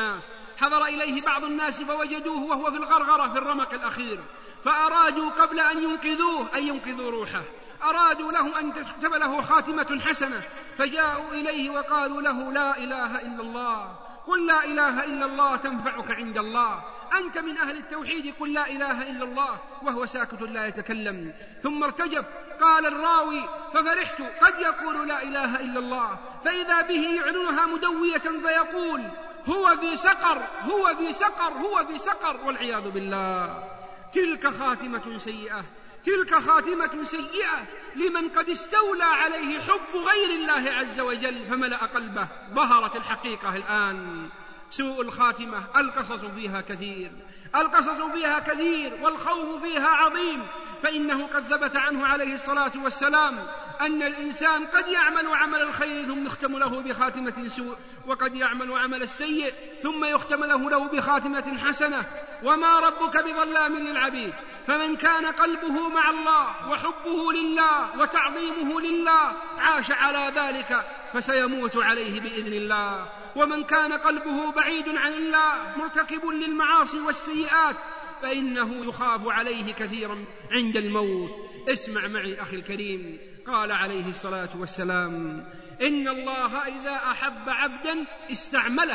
[SPEAKER 2] بعض الناس فوجدوه وهو في الغرغرة في الرمق الأخير، فأرادوا قبل أن ينقذوا روحه، أرادوا له أن تكتب له خاتمة حسنة، فجاءوا إليه وقالوا له لا إله إلا الله، قل لا إله إلا الله تنفعك عند الله، أنت من أهل التوحيد، قل لا إله إلا الله، وهو ساكت لا يتكلم. ثم ارتجف، قال الراوي ففرحت، قد يقول لا إله إلا الله، فإذا به يعلنها مدوية فيقول هو في سقر، هو في سقر، هو في سقر، والعياذ بالله. تلك خاتمة سيئة، تلك خاتمة سيئة لمن قد استولى عليه حب غير الله عز وجل فملأ قلبه. ظهرت الحقيقة الآن، سوء الخاتمة القصص فيها كثير، القصص فيها كثير والخوف فيها عظيم. فإنه قد ثبت عنه عليه الصلاة والسلام أن الإنسان قد يعمل عمل الخير ثم يختم له بخاتمة سوء، وقد يعمل عمل السيء ثم يختم له بخاتمة حسنة، وما ربك بظلام للعبيد. فمن كان قلبه مع الله وحبه لله وتعظيمه لله عاش على ذلك فسيموت عليه بإذن الله، ومن كان قلبه بعيد عن الله مرتكب للمعاصي والسيئات فإنه يخاف عليه كثيرا عند الموت. اسمع معي أخي الكريم، قال عليه الصلاة والسلام: إن الله إذا أحب عبدا استعمله،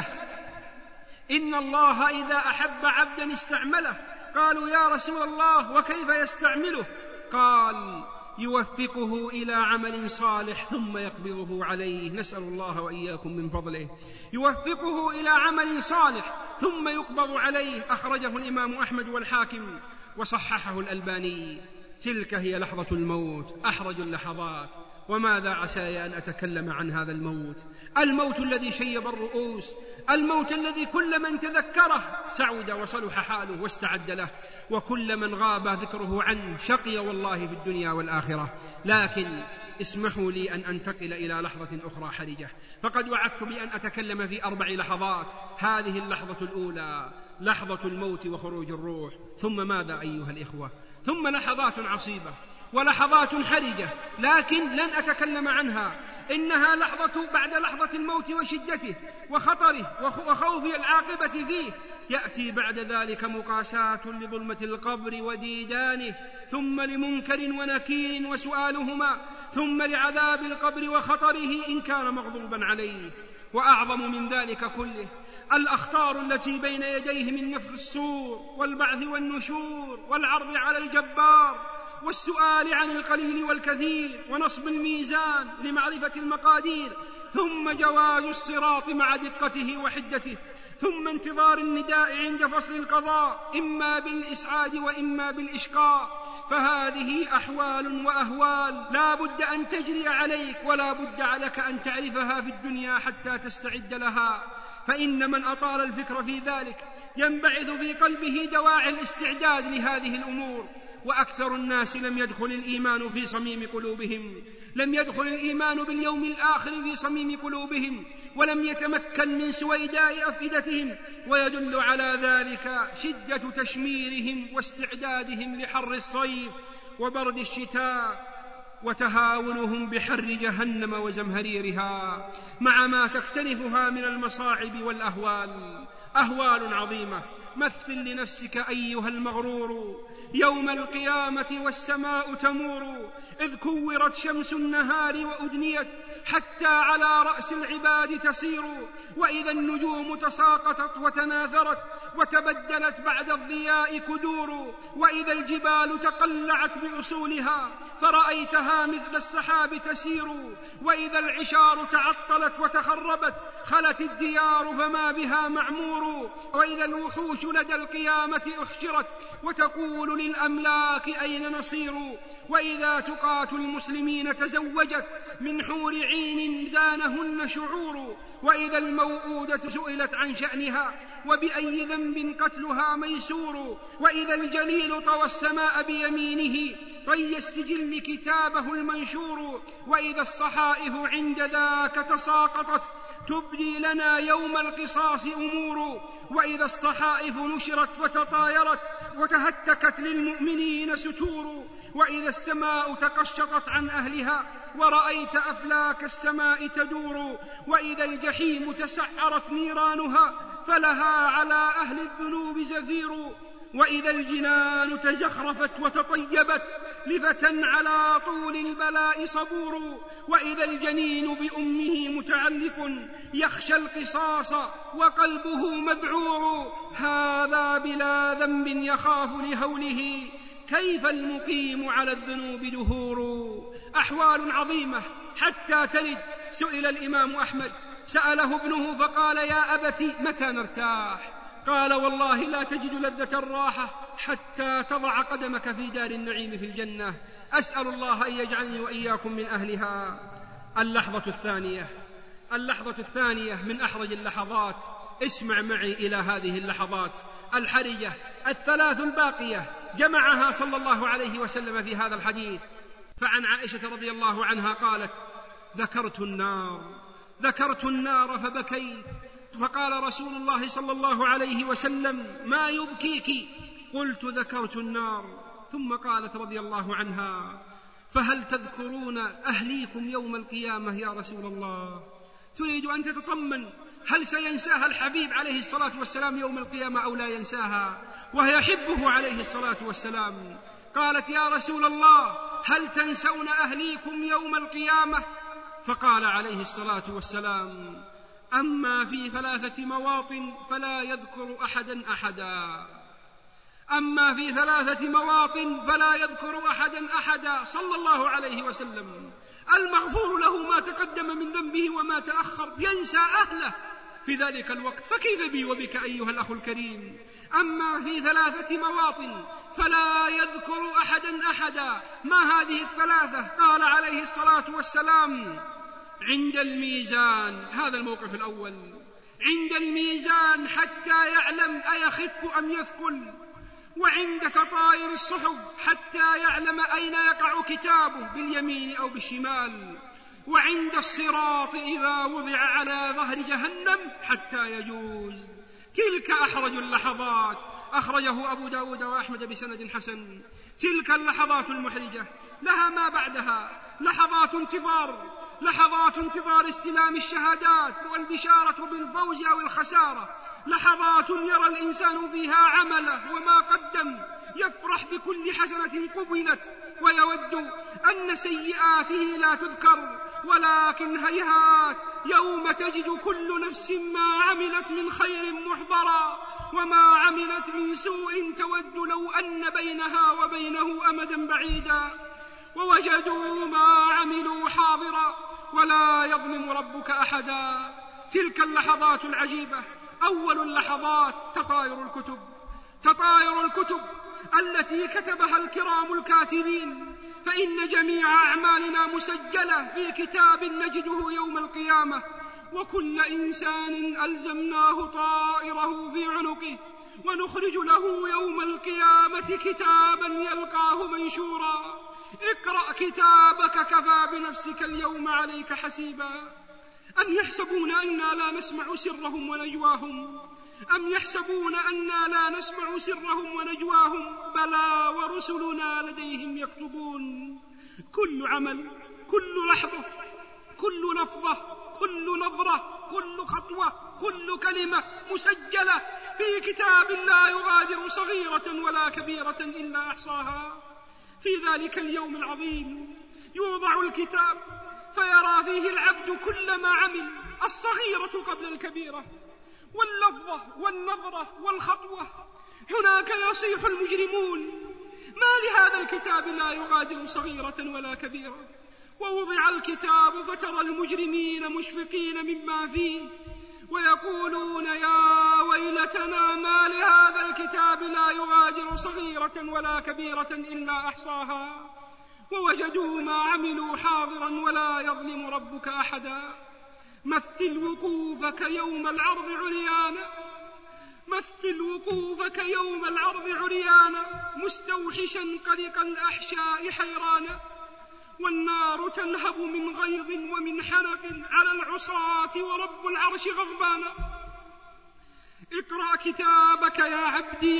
[SPEAKER 2] إن الله إذا أحب عبدا استعمله. قالوا يا رسول الله وكيف يستعمله؟ قال: يوفقه إلى عمل صالح ثم يقبضه عليه. نسأل الله وإياكم من فضله. يوفقه إلى عمل صالح ثم يقبض عليه. أخرجه الإمام أحمد والحاكم وصححه الألباني. تلك هي لحظة الموت، أحرج اللحظات. وماذا عساي أن أتكلم عن هذا الموت، الموت الذي شيب الرؤوس، الموت الذي كل من تذكره سعد وصلح حاله واستعد له، وكل من غاب ذكره عنه شقي والله في الدنيا والآخرة. لكن اسمحوا لي أن أنتقل إلى لحظة أخرى حرجة، فقد وعدت بأن أتكلم في 4 لحظات. هذه اللحظة الأولى لحظة الموت وخروج الروح، ثم ماذا أيها الإخوة؟ ثم لحظات عصيبة ولحظات حرجة، لكن لن أتكلم عنها. إنها لحظة بعد لحظة الموت وشدته وخطره وخوف العاقبة فيه. يأتي بعد ذلك مقاساة لظلمة القبر وديدانه، ثم لمنكر ونكير وسؤالهما، ثم لعذاب القبر وخطره إن كان مغضوبا عليه. وأعظم من ذلك كله الأخطار التي بين يديه من نفخ الصور والبعث والنشور والعرض على الجبار والسؤال عن القليل والكثير ونصب الميزان لمعرفة المقادير، ثم جواز الصراط مع دقته وحدته، ثم انتظار النداء عند فصل القضاء إما بالإسعاد وإما بالإشقاء. فهذه أحوال وأهوال لا بد أن تجري عليك، ولا بد عليك أن تعرفها في الدنيا حتى تستعد لها. فإن من أطال الفكر في ذلك ينبعث في قلبه دواعي الاستعداد لهذه الأمور. وأكثر الناس لم يدخل الإيمان في صميم قلوبهم، لم يدخل الإيمان باليوم الآخر في صميم قلوبهم، ولم يتمكن من سويداء أفئدتهم. ويدل على ذلك شدة تشميرهم واستعدادهم لحر الصيف وبرد الشتاء، وتهاونهم بحر جهنم وزمهريرها، مع ما تكتنفها من المصاعب والأهوال. أهوال عظيمة. مثل لنفسك أيها المغرور يوم القيامة والسماء تمور، إذ كورت شمس النهار وأدنيت حتى على رأس العباد تسير، وإذا النجوم تساقطت وتناثرت وتبدلت بعد الضياء كدور، وإذا الجبال تقلعت بأصولها فرأيتها مثل السحاب تسير، وإذا العشار تعطلت وتخربت خلت الديار فما بها معمور، وإذا الوحوش لدى القيامة أحشرت وتقول للأملاك أين نصير، وإذا تقاة المسلمين تزوجت من حور عين زانهن شعور، وإذا الموءودة سئلت عن شأنها وبأي ذنب قتلها ميسور، وإذا الجليل طوى السماء بيمينه طي السجل كتابه المنشور، وإذا الصحائف عند ذاك تساقطت تبدي لنا يوم القصاص أمور، وإذا الصحائف نشرت فتطايرت وتهتكت للمؤمنين ستور، وإذا السماء تقشطت عن أهلها ورأيت أفلاك السماء تدور، وإذا الجحيم تسعرت نيرانها فلها على أهل الذنوب زفير، وإذا الجنان تزخرفت وتطيبت لفتى على طول البلاء صبور، وإذا الجنين بأمه متعلق يخشى القصاص وقلبه مذعور، هذا بلا ذنب يخاف لهوله كيف المقيم على الذنوب دهور. أحوال عظيمة حتى تلد. سئل الإمام أحمد، سأله ابنه فقال: يا أبت متى نرتاح؟ قال: والله لا تجد لذة الراحة حتى تضع قدمك في دار النعيم في الجنة. أسأل الله أن يجعلني وإياكم من أهلها. اللحظة الثانية من أحرج اللحظات. اسمع معي إلى هذه اللحظات الحرجة 3 الباقية جمعها صلى الله عليه وسلم في هذا الحديث. فعن عائشة رضي الله عنها قالت: ذكرت النار فبكيت، فقال رسول الله صلى الله عليه وسلم: ما يبكيك؟ قلت: ذكرت النار. ثم قالت رضي الله عنها: فهل تذكرون أهليكم يوم القيامة يا رسول الله؟ تريد أن تتطمن هل سينساها الحبيب عليه الصلاة والسلام يوم القيامة أو لا ينساها، وهي يحبه عليه الصلاة والسلام. قالت: يا رسول الله، هل تنسون أهليكم يوم القيامة؟ فقال عليه الصلاة والسلام: أما في 3 مواطن فلا يذكر أحدا صلى الله عليه وسلم. المغفور له ما تقدم من ذنبه وما تأخر ينسى أهله في ذلك الوقت، فكيف بي وبك أيها الأخ الكريم؟ أما في 3 مواطن فلا يذكر أحدا. ما هذه 3؟ قال عليه الصلاة والسلام: عند الميزان، هذا الموقف الأول، عند الميزان حتى يعلم أيخف أم يثقل، وعند تطاير الصحف حتى يعلم أين يقع كتابه باليمين أو بالشمال، وعند الصراط إذا وضع على ظهر جهنم حتى يجوز. تلك أحرج اللحظات، أخرجه أبو داود وأحمد بسند حسن. تلك اللحظات المحرجة لها ما بعدها لحظات انتظار استلام الشهادات والبشارة بالفوز أو الخسارة، لحظات يرى الإنسان فيها عمله وما قدم، يفرح بكل حسنة قبلت ويود أن سيئاته لا تذكر، ولكن هيهات يوم تجد كل نفس ما عملت من خير محضرا وما عملت من سوء تود لو أن بينها وبينه أمدا بعيدا، ووجدوا ما عملوا حاضرا ولا يظلم ربك أحدا. تلك اللحظات العجيبة. أول اللحظات تطاير الكتب التي كتبها الكرام الكاتبين، فإن جميع أعمالنا مسجلة في كتاب نجده يوم القيامة، وكل إنسان ألزمناه طائره في عنقه، ونخرج له يوم القيامة كتابا يلقاه منشورا. اقرأ كتابك كفى بنفسك اليوم عليك حسيبا. أم يحسبون أننا لا نسمع سرهم ونجواهم؟ بلى ورسلنا لديهم يكتبون. كل عمل، كل لحظة، كل لفظة، كل نظرة، كل خطوة، كل كلمة مسجلة في كتاب لا يغادر صغيرة ولا كبيرة إلا أحصاها. في ذلك اليوم العظيم يوضع الكتاب فيرى فيه العبد كل ما عمل، الصغيرة قبل الكبيرة، واللفظة والنظرة والخطوة. هناك يصيح المجرمون: ما لهذا الكتاب لا يغادر صغيرة ولا كبيرة؟ ووضع الكتاب فترى المجرمين مشفقين مما فيه ويقولون: يا ويلتنا ما لهذا الكتاب لا يغادر صغيرة ولا كبيرة إلا أحصاها، ووجدوا ما عملوا حاضرا ولا يظلم ربك أحدا. مثل وقوفك يوم العرض عريانا مستوحشا قلق الأحشاء حيرانا، والنار تلهب من غيظ ومن حنق على العصاة ورب العرش غضبانا. اقرأ كتابك يا عبدي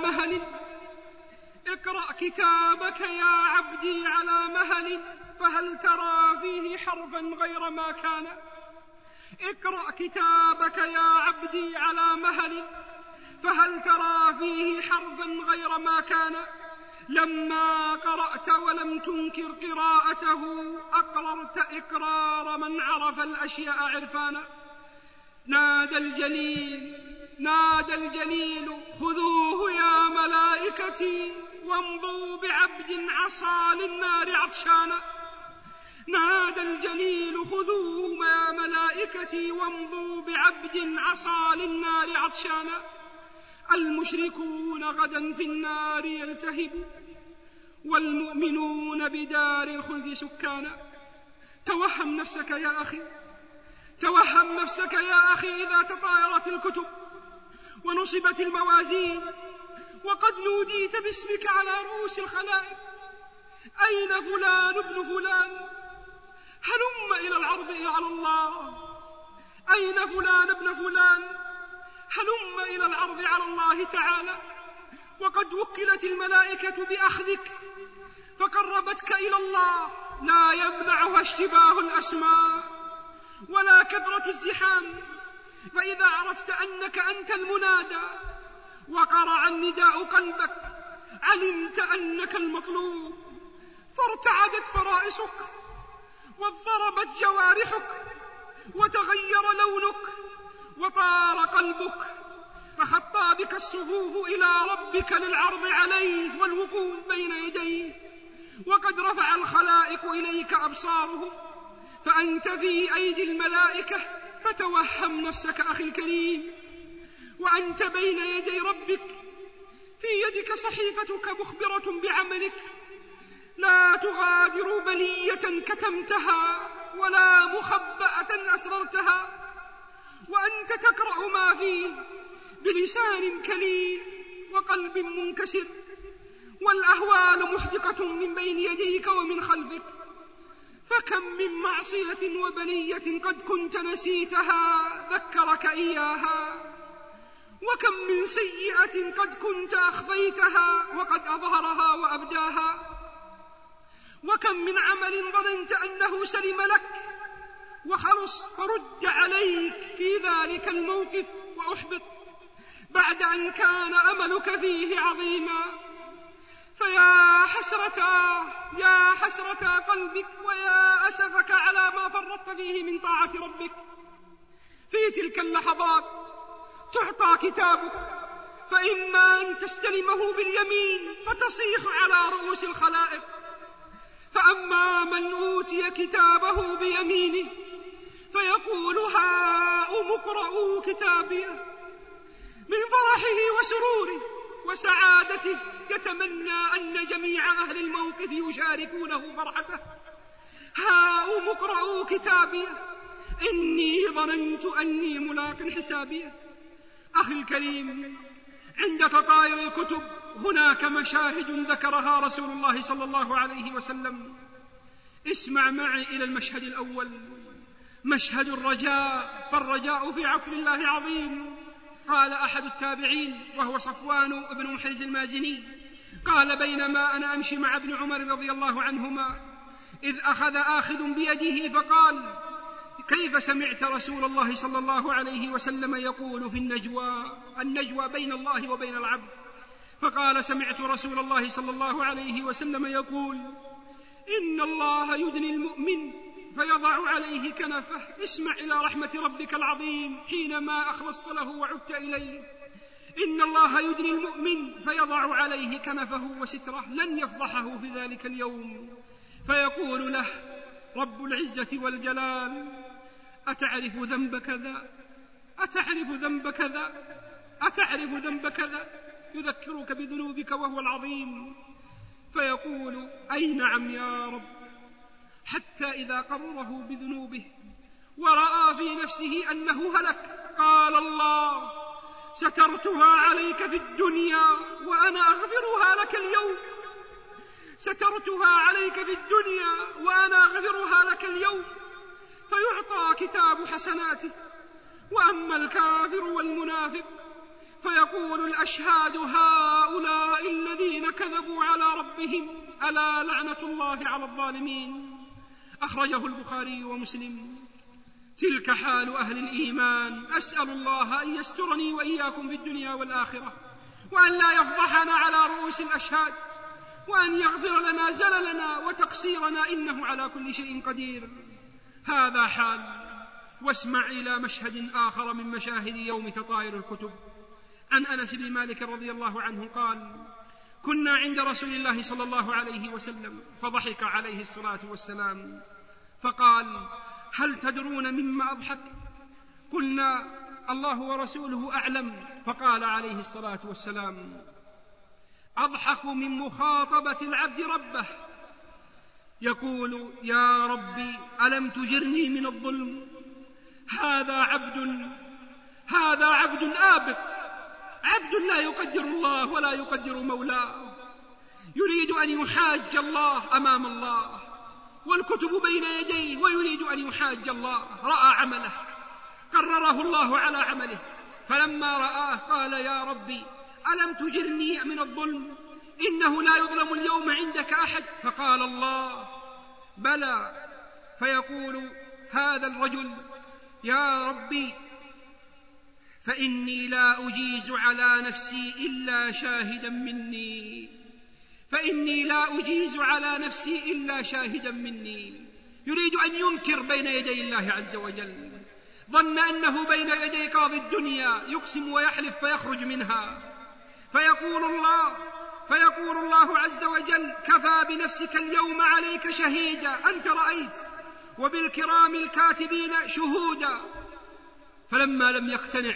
[SPEAKER 2] على مهل، فهل ترى فيه حرفا غير ما كان؟ اقرأ كتابك يا عبدي على مهل، فهل ترى فيه حرفا غير ما كان؟ لما قرأت ولم تنكر قراءته أقررت إقرار من عرف الأشياء عرفانا. نادى الجليل خذوه يا ملائكتي وامضوا بعبد عصى للنار عطشانا. نادى الجليل خذوه يا ملائكتي وامضوا بعبد عصى للنار عطشانا. المشركون غدا في النار يلتهب والمؤمنون بدار الخلد سكانا. توهم نفسك يا أخي، توهم نفسك يا أخي إذا تطايرت الكتب ونصبت الموازين وقد نوديت باسمك على رؤوس الخلائق: أين فلان ابن فلان؟ هلم إلى العرض على الله. أين فلان ابن فلان؟ هلم إلى العرض على الله تعالى. وقد وكلت الملائكة بأخذك فقربتك إلى الله، لا يمنعها اشتباه الأسماء ولا كثرة الزحام. فإذا عرفت أنك أنت المنادى وقرع النداء قلبك علمت أنك المطلوب، فارتعدت فرائسك واضطربت جوارحك وتغير لونك وطار قلبك، فخطى بك الصفوف إلى ربك للعرض عليه والوقوف بين يديه، وقد رفع الخلائق إليك أبصارهم فأنت في أيدي الملائكة. فتوهم نفسك أخي الكريم وأنت بين يدي ربك، في يدك صحيفتك مخبرة بعملك، لا تغادر بلية كتمتها ولا مخبأة أسررتها، وأنت تقرأ ما فيه بلسان كليل وقلب منكسر، والأهوال محدقة من بين يديك ومن خلفك. فكم من معصية وبلية قد كنت نسيتها ذكرك إياها، وكم من سيئة قد كنت أخفيتها وقد أظهرها وأبداها، وكم من عمل ظننت أنه سلم لك وخلص فرد عليك في ذلك الموقف وأحبط بعد أن كان أملك فيه عظيما. فيا حسرة قلبك ويا أسفك على ما فرطت فيه من طاعة ربك. في تلك اللحظات تعطى كتابك، فإما أن تستلمه باليمين فتصيح على رؤوس الخلائق، فأما من أوتي كتابه بيمينه فيقول: هاؤم اقرءوا كتابي. من فرحه وسروره وسعادته يتمنى أن جميع أهل الموقف يشاركونه فرحته: هاؤم اقرءوا كتابي إني ظننت أني ملاق حسابي. أخي الكريم، عند تطاير الكتب هناك مشاهد ذكرها رسول الله صلى الله عليه وسلم. اسمع معي إلى المشهد الأول، مشهد الرجاء، فالرجاء في عفو الله عظيم. قال أحد التابعين وهو صفوان بن محرز المازني قال: بينما أنا أمشي مع ابن عمر رضي الله عنهما إذ أخذ آخذ بيده فقال: كيف سمعت رسول الله صلى الله عليه وسلم يقول في النجوى بين الله وبين العبد؟ فقال: سمعت رسول الله صلى الله عليه وسلم يقول: إن الله يدني المؤمن فيضع عليه كنفه. اسمع إلى رحمة ربك العظيم حينما أخلصت له وعدت إليه. إن الله يدني المؤمن فيضع عليه كنفه وستره، لن يفضحه في ذلك اليوم، فيقول له رب العزة والجلال: أتعرف ذنب كذا؟ أتعرف ذنب كذا؟ أتعرف ذنب كذا؟ يذكرك بذنوبك وهو العظيم، فيقول: أي نعم يا رب. حتى إذا قرره بذنوبه ورأى في نفسه أنه هلك قال الله: سترتها عليك في الدنيا وأنا أغفرها لك اليوم. سترتها عليك في الدنيا وأنا أغفرها لك اليوم. فيعطى كتاب حسناته. وأما الكافر والمنافق فيقول الأشهاد: هؤلاء الذين كذبوا على ربهم، ألا لعنة الله على الظالمين. أخرجه البخاري ومسلم. تلك حال أهل الإيمان. أسأل الله أن يسترني وإياكم في الدنيا والآخرة، وأن لا يفضحنا على رؤوس الأشهاد، وأن يغفر لنا زللنا وتقصيرنا، إنه على كل شيء قدير. هذا حال. واسمع إلى مشهد آخر من مشاهد يوم تطاير الكتب. عن أنس بن مالك رضي الله عنه قال: كنا عند رسول الله صلى الله عليه وسلم فضحك عليه الصلاة والسلام فقال: هل تدرون مما أضحك؟ قلنا: الله ورسوله أعلم. فقال عليه الصلاة والسلام: أضحك من مخاطبة العبد ربه يقول: يا ربي ألم تجرني من الظلم؟ هذا عبد آبق، عبد لا يقدر الله ولا يقدر مولاه، يريد أن يحاج الله أمام الله والكتب بين يديه، ويريد أن يحاج الله. رأى عمله، قرره الله على عمله، فلما رآه قال: يا ربي ألم تجرني من الظلم؟ إنه لا يظلم اليوم عندك أحد. فقال الله: بلى. فيقول هذا الرجل: يا ربي فإني لا أجيز على نفسي إلا شاهدا مني، يريد أن ينكر بين يدي الله عز وجل، ظن أنه بين يدي قاضي الدنيا يقسم ويحلف فيخرج منها. فيقول الله عز وجل: كفى بنفسك اليوم عليك شهيدا، أنت رأيت، وبالكرام الكاتبين شهودا. فلما لم يقتنع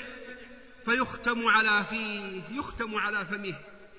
[SPEAKER 2] فيختم على فيه، يختم على فمه،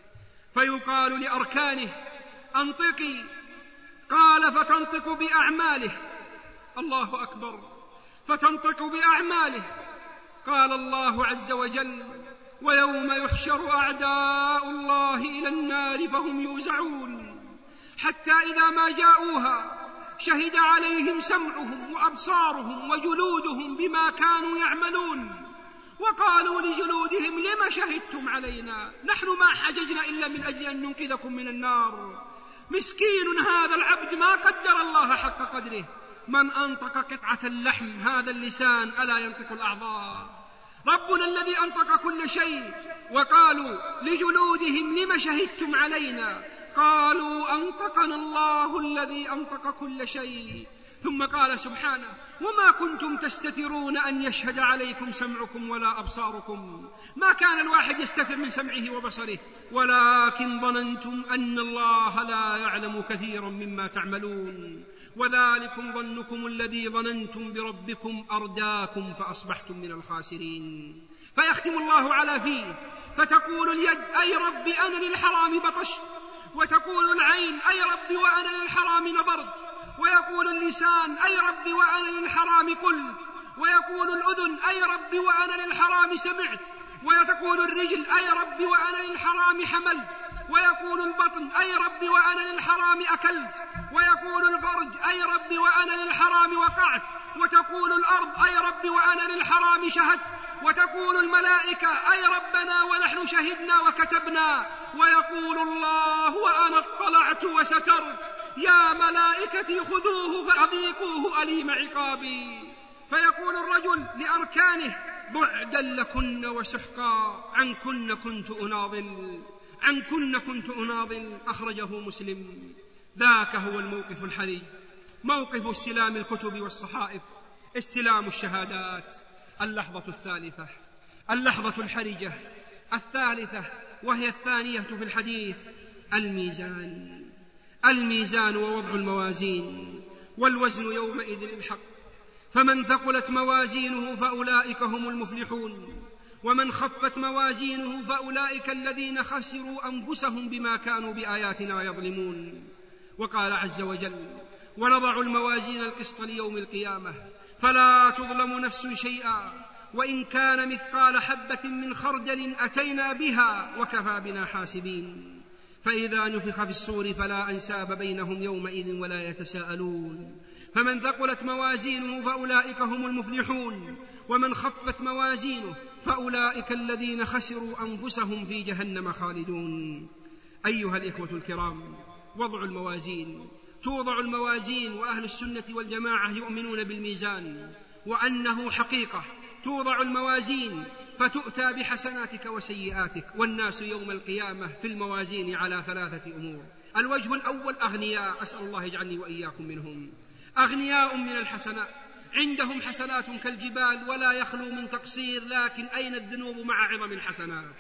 [SPEAKER 2] فيقال لأركانه: أنطقي. قال: فتنطق بأعماله. الله أكبر، فتنطق بأعماله. قال الله عز وجل: ويوم يحشر أعداء الله إلى النار فهم يوزعون، حتى إذا ما جاءوها شهد عليهم سمعهم وأبصارهم وجلودهم بما كانوا يعملون، وقالوا لجلودهم: لم شهدتم علينا؟ نحن ما حججنا إلا من أجل أن ننقذكم من النار. مسكين هذا العبد ما قدر الله حق قدره. من أنطق قطعة اللحم هذا اللسان ألا ينطق الأعضاء؟ ربنا الذي أنطق كل شيء. وقالوا لجلودهم: لم شهدتم علينا؟ قالوا: أنطقنا الله الذي أنطق كل شيء. ثم قال سبحانه: وما كنتم تستترون أن يشهد عليكم سمعكم ولا أبصاركم. ما كان الواحد يستتر من سمعه وبصره، ولكن ظننتم أن الله لا يعلم كثيرا مما تعملون، وذلكم ظنكم الذي ظننتم بربكم أرداكم فأصبحتم من الخاسرين. فيختم الله على فيه، فتقول اليد: أي ربي أنا للحرام بطشت، وتقول العين: أي ربي وأنا للحرام نظرت، ويقول اللسان: أي ربي وأنا للحرام قلت، ويقول الأذن: أي ربي وأنا للحرام سمعت، وتقول الرجل: أي ربي وأنا للحرام حملت، ويقول البطن: أي ربي وأنا للحرام أكلت، ويقول الفرج: أي ربي وأنا للحرام وقعت، وتقول الأرض: أي ربي وأنا للحرام شهدت، وتقول الملائكة: أي ربنا ونحن شهدنا وكتبنا، ويقول الله: وأنا اطلعت وسترت، يا ملائكتي خذوه فأذيقوه أليم عقابي. فيقول الرجل لأركانه: بعدا لكن وسحقا، عنكن كنت أناضل. أخرجه مسلم. ذاك هو الموقف الحرج، موقف استلام الكتب والصحائف، استلام الشهادات. اللحظة الثالثة، اللحظة الحرجة الثالثة، وهي الثانية في الحديث: الميزان ووضع الموازين، والوزن يومئذ الحق، فمن ثقلت موازينه فأولئك هم المفلحون، ومن خفت موازينه فأولئك الذين خسروا أنفسهم بما كانوا بآياتنا يظلمون. وقال عز وجل: ونضع الموازين القسط ليوم القيامة فلا تظلم نفس شيئا، وإن كان مثقال حبة من خردل أتينا بها وكفى بنا حاسبين. فإذا نفخ في الصور فلا أنساب بينهم يومئذ ولا يتساءلون. فمن ثقلت موازينه فأولئك هم المفلحون، ومن خفت موازينه فأولئك الذين خسروا أنفسهم في جهنم خالدون. أيها الإخوة الكرام، وضع الموازين. توضع الموازين، وأهل السنة والجماعة يؤمنون بالميزان، وأنه حقيقة. توضع الموازين فتؤتى بحسناتك وسيئاتك، والناس يوم القيامة في الموازين على 3 أمور. الوجه الأول: أغنياء، أسأل الله يجعلني وإياكم منهم. أغنياء من الحسنات، عندهم حسنات كالجبال ولا يخلو من تقصير، لكن أين الذنوب مع عظم الحسنات؟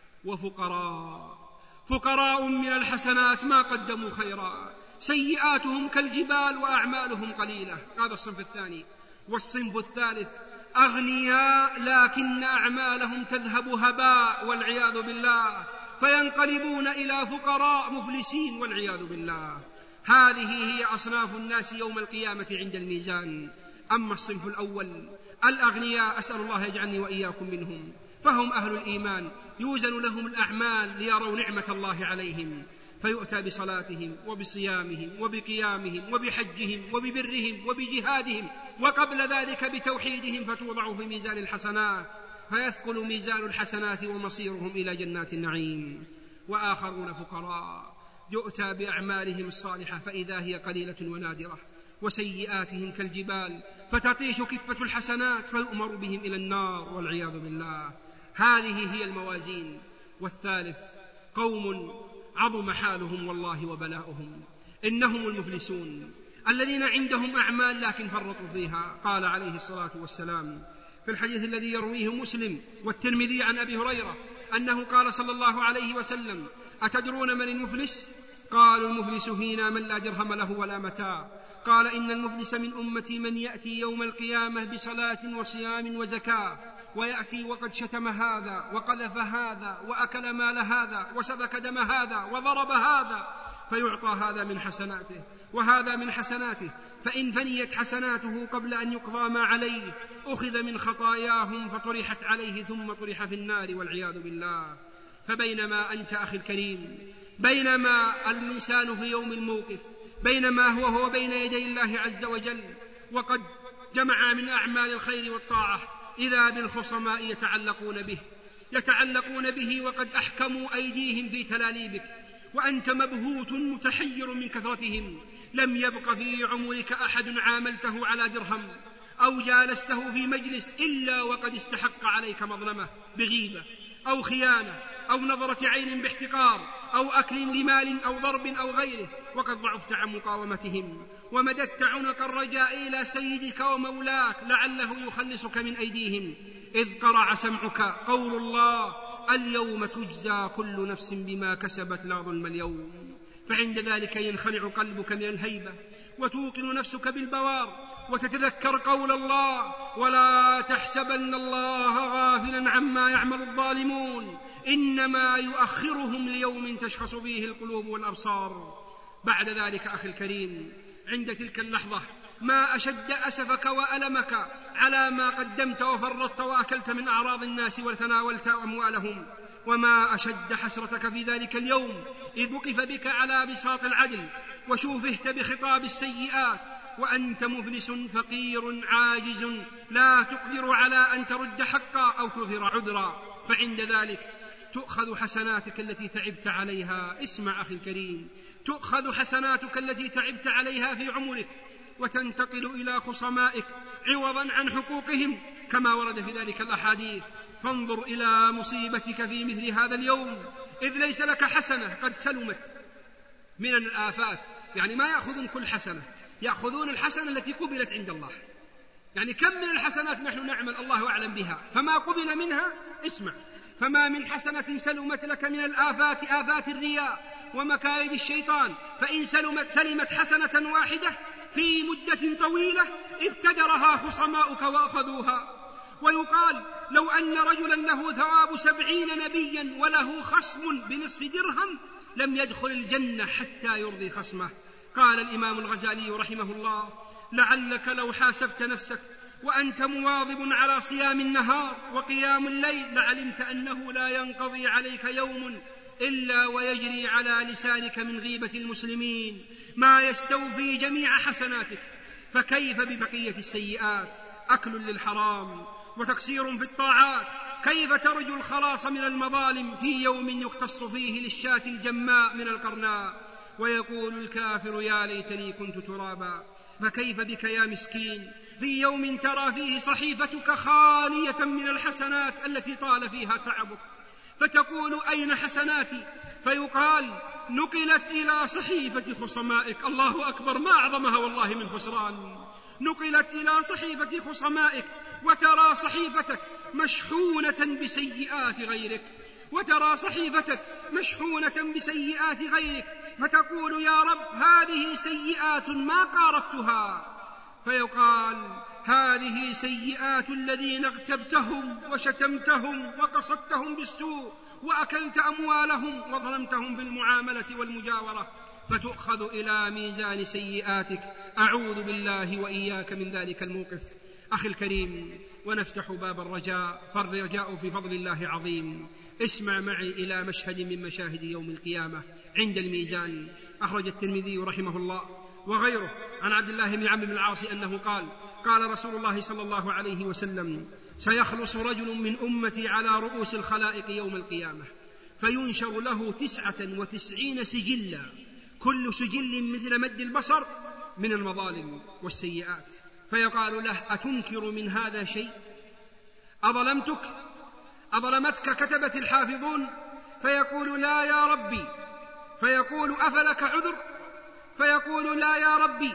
[SPEAKER 2] فقراء من الحسنات ما قدموا خيرا، سيئاتهم كالجبال وأعمالهم قليلة. هذا الصنف الثاني. والصنف الثالث: أغنياء لكن أعمالهم تذهب هباء والعياذ بالله، فينقلبون إلى فقراء مفلسين والعياذ بالله. هذه هي أصناف الناس يوم القيامة عند الميزان. أما الصنف الأول الأغنياء، أسأل الله يجعلني وإياكم منهم، فهم أهل الإيمان، يوزن لهم الأعمال ليروا نعمة الله عليهم، فيؤتى بصلاتهم وبصيامهم وبقيامهم وبحجهم وببرهم وبجهادهم، وقبل ذلك بتوحيدهم، فتوضع في ميزان الحسنات، فيثقل ميزان الحسنات ومصيرهم إلى جنات النعيم. وآخرون فقراء يؤتى بأعمالهم الصالحة فإذا هي قليلة ونادرة، وسيئاتهم كالجبال، فتطيش كفة الحسنات فيؤمر بهم إلى النار والعياذ بالله. هذه هي الموازين. والثالث قوم عظم حالهم والله وبلاؤهم، إنهم المفلسون الذين عندهم أعمال لكن فرطوا فيها. قال عليه الصلاة والسلام في الحديث الذي يرويه مسلم والترمذي عن أبي هريرة أنه قال صلى الله عليه وسلم: أتدرون من المفلس؟ قالوا: المفلس فينا من لا درهم له ولا متاع. قال: إن المفلس من أمتي من يأتي يوم القيامة بصلاة وصيام وزكاة، ويأتي وقد شتم هذا وقذف هذا وأكل مال هذا وسفك دم هذا وضرب هذا، فيعطى هذا من حسناته وهذا من حسناته، فإن فنيت حسناته قبل أن يقضى ما عليه أخذ من خطاياهم فطرحت عليه ثم طرح في النار والعياذ بالله. فبينما أنت أخي الكريم، بينما الإنسان في يوم الموقف، بينما هو بين يدي الله عز وجل وقد جمع من أعمال الخير والطاعة، إذا بالخصماء يتعلقون به وقد أحكموا أيديهم في تلاليبك، وأنت مبهوت متحير من كثرتهم. لم يبق في عمرك أحد عاملته على درهم أو جالسته في مجلس إلا وقد استحق عليك مظلمة بغيبة أو خيانة أو نظرة عين باحتقار أو أكل لمال أو ضرب أو غيره، وقد ضعفت عن مقاومتهم ومددت عنق الرجاء إلى سيدك ومولاك لعله يخلصك من أيديهم، إذ قرع سمعك قول الله: اليوم تجزى كل نفس بما كسبت لا ظلم اليوم. فعند ذلك ينخلع قلبك من الهيبة وتوقن نفسك بالبوار وتتذكر قول الله: ولا تحسبن الله غافلا عما يعمل الظالمون إنما يؤخرهم ليوم تشخص فيه القلوب والأبصار. بعد ذلك أخي الكريم، عند تلك اللحظة ما أشد أسفك وألمك على ما قدمت وفرطت وأكلت من أعراض الناس وتناولت أموالهم، وما أشد حسرتك في ذلك اليوم إذ وقف بك على بساط العدل وشوفهت بخطاب السيئات وأنت مفلس فقير عاجز لا تقدر على أن ترد حقا أو تظهر عذرا. فعند ذلك تؤخذ حسناتك التي تعبت عليها. اسمع أخي الكريم، تؤخذ حسناتك التي تعبت عليها في عمرك وتنتقل إلى خصمائك عوضا عن حقوقهم كما ورد في ذلك الأحاديث. فانظر إلى مصيبتك في مثل هذا اليوم إذ ليس لك حسنة قد سلمت من الآفات. يعني ما يأخذون كل حسنة، يأخذون الحسنة التي قبلت عند الله. يعني كم من الحسنات نحن نعمل الله أعلم بها فما قبل منها. اسمع، فما من حسنة سلمت لك من الآفات، آفات الرياء ومكايد الشيطان، فإن سلمت حسنة واحدة في مدة طويلة ابتدرها خصماؤك وأخذوها. ويقال لو أن رجلا له ثواب 70 نبيا وله خصم بنصف درهم لم يدخل الجنة حتى يرضي خصمه. قال الإمام الغزالي رحمه الله: لعلك لو حاسبت نفسك وأنت مواظب على صيام النهار وقيام الليل لعلمت أنه لا ينقضي عليك يوم إلا ويجري على لسانك من غيبة المسلمين ما يستوفي جميع حسناتك. فكيف ببقية السيئات؟ أكل للحرام وتقصير في الطاعات. كيف ترجو الخلاص من المظالم في يوم يقتص فيه للشاة الجماء من القرناء؟ ويقول الكافر: يا ليتني كنت ترابا. فكيف بك يا مسكين في يوم ترى فيه صحيفتك خالية من الحسنات التي طال فيها تعبك، فتقول: أين حسناتي؟ فيقال: نقلت إلى صحيفة خصمائك. الله أكبر، ما أعظمها والله من خسران. نقلت إلى صحيفة خصمائك وترى صحيفتك مشحونة بسيئات غيرك، فتقول: يا رب هذه سيئات ما قارفتها. فيقال: هذه سيئات الذين اغتبتهم وشتمتهم وقصدتهم بالسوء وأكلت أموالهم وظلمتهم بالمعاملة والمجاورة، فتؤخذ إلى ميزان سيئاتك. أعوذ بالله وإياك من ذلك الموقف. أخي الكريم، ونفتح باب الرجاء، فالرجاء في فضل الله عظيم. اسمع معي إلى مشهد من مشاهد يوم القيامة عند الميزان. أخرج الترمذي رحمه الله وغيره عن عبد الله بن عمرو بن العاص أنه قال رسول الله صلى الله عليه وسلم: سيخلص رجل من أمتي على رؤوس الخلائق يوم القيامة، فينشر له 99 سجلا، كل سجل مثل مد البصر من المظالم والسيئات، فيقال له: أتنكر من هذا شيء؟ أظلمتك كتبت الحافظون؟ فيقول: لا يا ربي. فيقول: أفلك عذر؟ فيقول: لا يا ربي.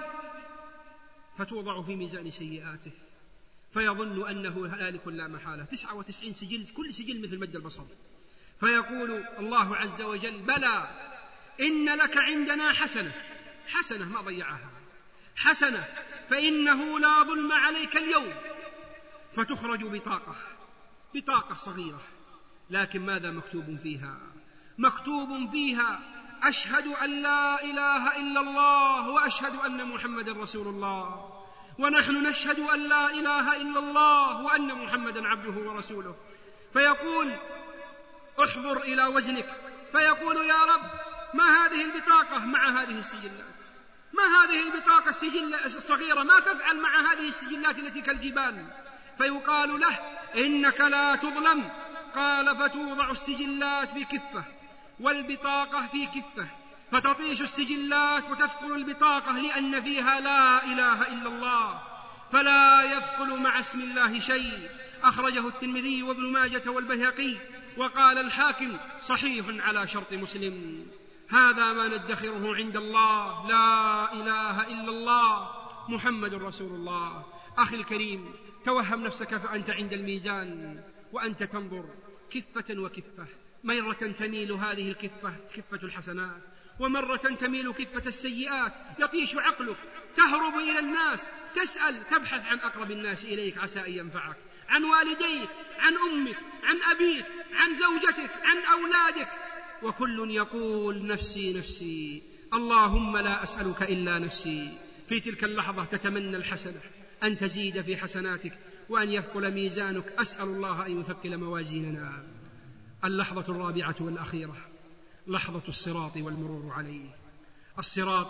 [SPEAKER 2] فتوضع في ميزان سيئاته، فيظن أنه هالك لا محالة، 99 سجل، كل سجل مثل مد البصر. فيقول الله عز وجل: بلى، إن لك عندنا حسنة ما ضيعها، حسنة، فإنه لا ظلم عليك اليوم. فتخرج بطاقة صغيرة، لكن ماذا مكتوب فيها؟ مكتوب فيها: أشهد أن لا إله إلا الله وأشهد أن محمد رسول الله. ونحن نشهد أن لا إله إلا الله وأن محمدا عبده ورسوله. فيقول: احضر إلى وزنك. فيقول: يا رب، ما هذه البطاقة مع هذه السجلات؟ ما هذه البطاقة الصغيرة ما تفعل مع هذه السجلات التي كالجبال؟ فيقال له: إنك لا تظلم. قال: فتوضع السجلات في كفة والبطاقة في كفة، فتطيش السجلات وتثقل البطاقة، لأن فيها لا إله إلا الله، فلا يثقل مع اسم الله شيء. أخرجه الترمذي وابن ماجة والبيهقي، وقال الحاكم: صحيح على شرط مسلم. هذا ما ندخره عند الله، لا إله إلا الله محمد رسول الله. أخي الكريم، توهم نفسك فأنت عند الميزان وأنت تنظر كفة وكفة، مرة تميل هذه الكفة كفة الحسنات، ومرة تميل كفة السيئات. يطيش عقلك، تهرب إلى الناس، تسأل، تبحث عن أقرب الناس إليك عسى أن ينفعك، عن والديك، عن أمك، عن أبيك، عن زوجتك، عن أولادك، وكل يقول: نفسي نفسي، اللهم لا أسألك إلا نفسي. في تلك اللحظة تتمنى الحسنة أن تزيد في حسناتك وأن يثقل ميزانك. أسأل الله أن يثقل موازيننا. اللحظة الرابعة والأخيرة، لحظة الصراط والمرور عليه. الصراط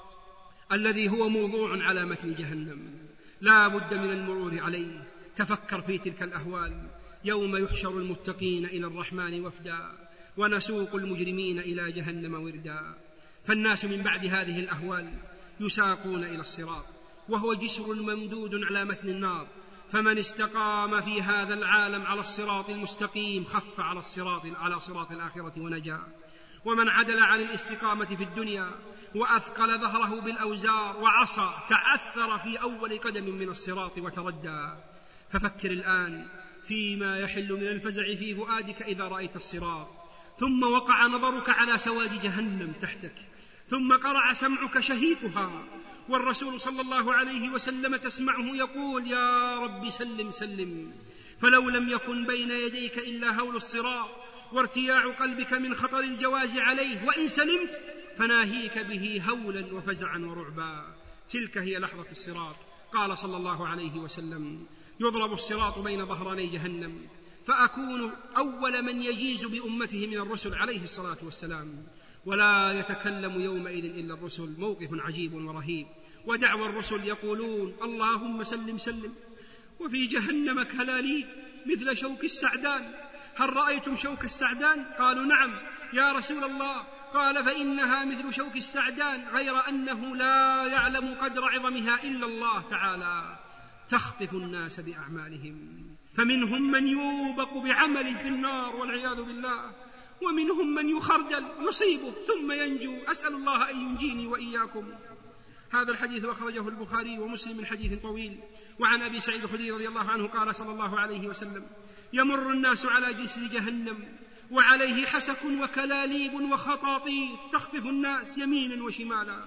[SPEAKER 2] الذي هو موضوع على متن جهنم، لا بد من المرور عليه. تفكر في تلك الأهوال، يوم يحشر المتقين إلى الرحمن وفدا، ونسوق المجرمين إلى جهنم وردا. فالناس من بعد هذه الأهوال يساقون إلى الصراط، وهو جسر ممدود على متن النار. فمن استقام في هذا العالم على الصراط المستقيم خف على صراط الآخرة ونجا. ومن عدل عن الاستقامة في الدنيا وأثقل ظهره بالأوزار وعصى تعثر في أول قدم من الصراط وتردى. ففكر الآن فيما يحل من الفزع في فؤادك إذا رأيت الصراط، ثم وقع نظرك على سواد جهنم تحتك، ثم قرع سمعك شهيقها، والرسول صلى الله عليه وسلم تسمعه يقول: يا رب سلم سلم. فلو لم يكن بين يديك إلا هول الصراط وارتياع قلبك من خطر الجواز عليه، وإن سلمت فناهيك به هولا وفزعا ورعبا. تلك هي لحظة الصراط. قال صلى الله عليه وسلم: يضرب الصراط بين ظهراني جهنم، فأكون أول من يجيز بأمته من الرسل عليه الصلاة والسلام، ولا يتكلم يومئذ إلا الرسل. موقف عجيب ورهيب. ودعوى الرسل يقولون: اللهم سلم سلم. وفي جهنم كلاليب مثل شوك السعدان. هل رأيتم شوك السعدان؟ قالوا: نعم يا رسول الله. قال: فإنها مثل شوك السعدان، غير أنه لا يعلم قدر عظمها إلا الله تعالى. تخطف الناس بأعمالهم، فمنهم من يوبق بعمل في النار والعياذ بالله، ومنهم من يخردل يصيبه ثم ينجو. أسأل الله أن ينجيني وإياكم. هذا الحديث أخرجه البخاري ومسلم من حديث طويل. وعن أبي سعيد الخدري رضي الله عنه قال صلى الله عليه وسلم: يمر الناس على جسر جهنم وعليه حسك وكلاليب وخطاطيف تخطف الناس يمينا وشمالا،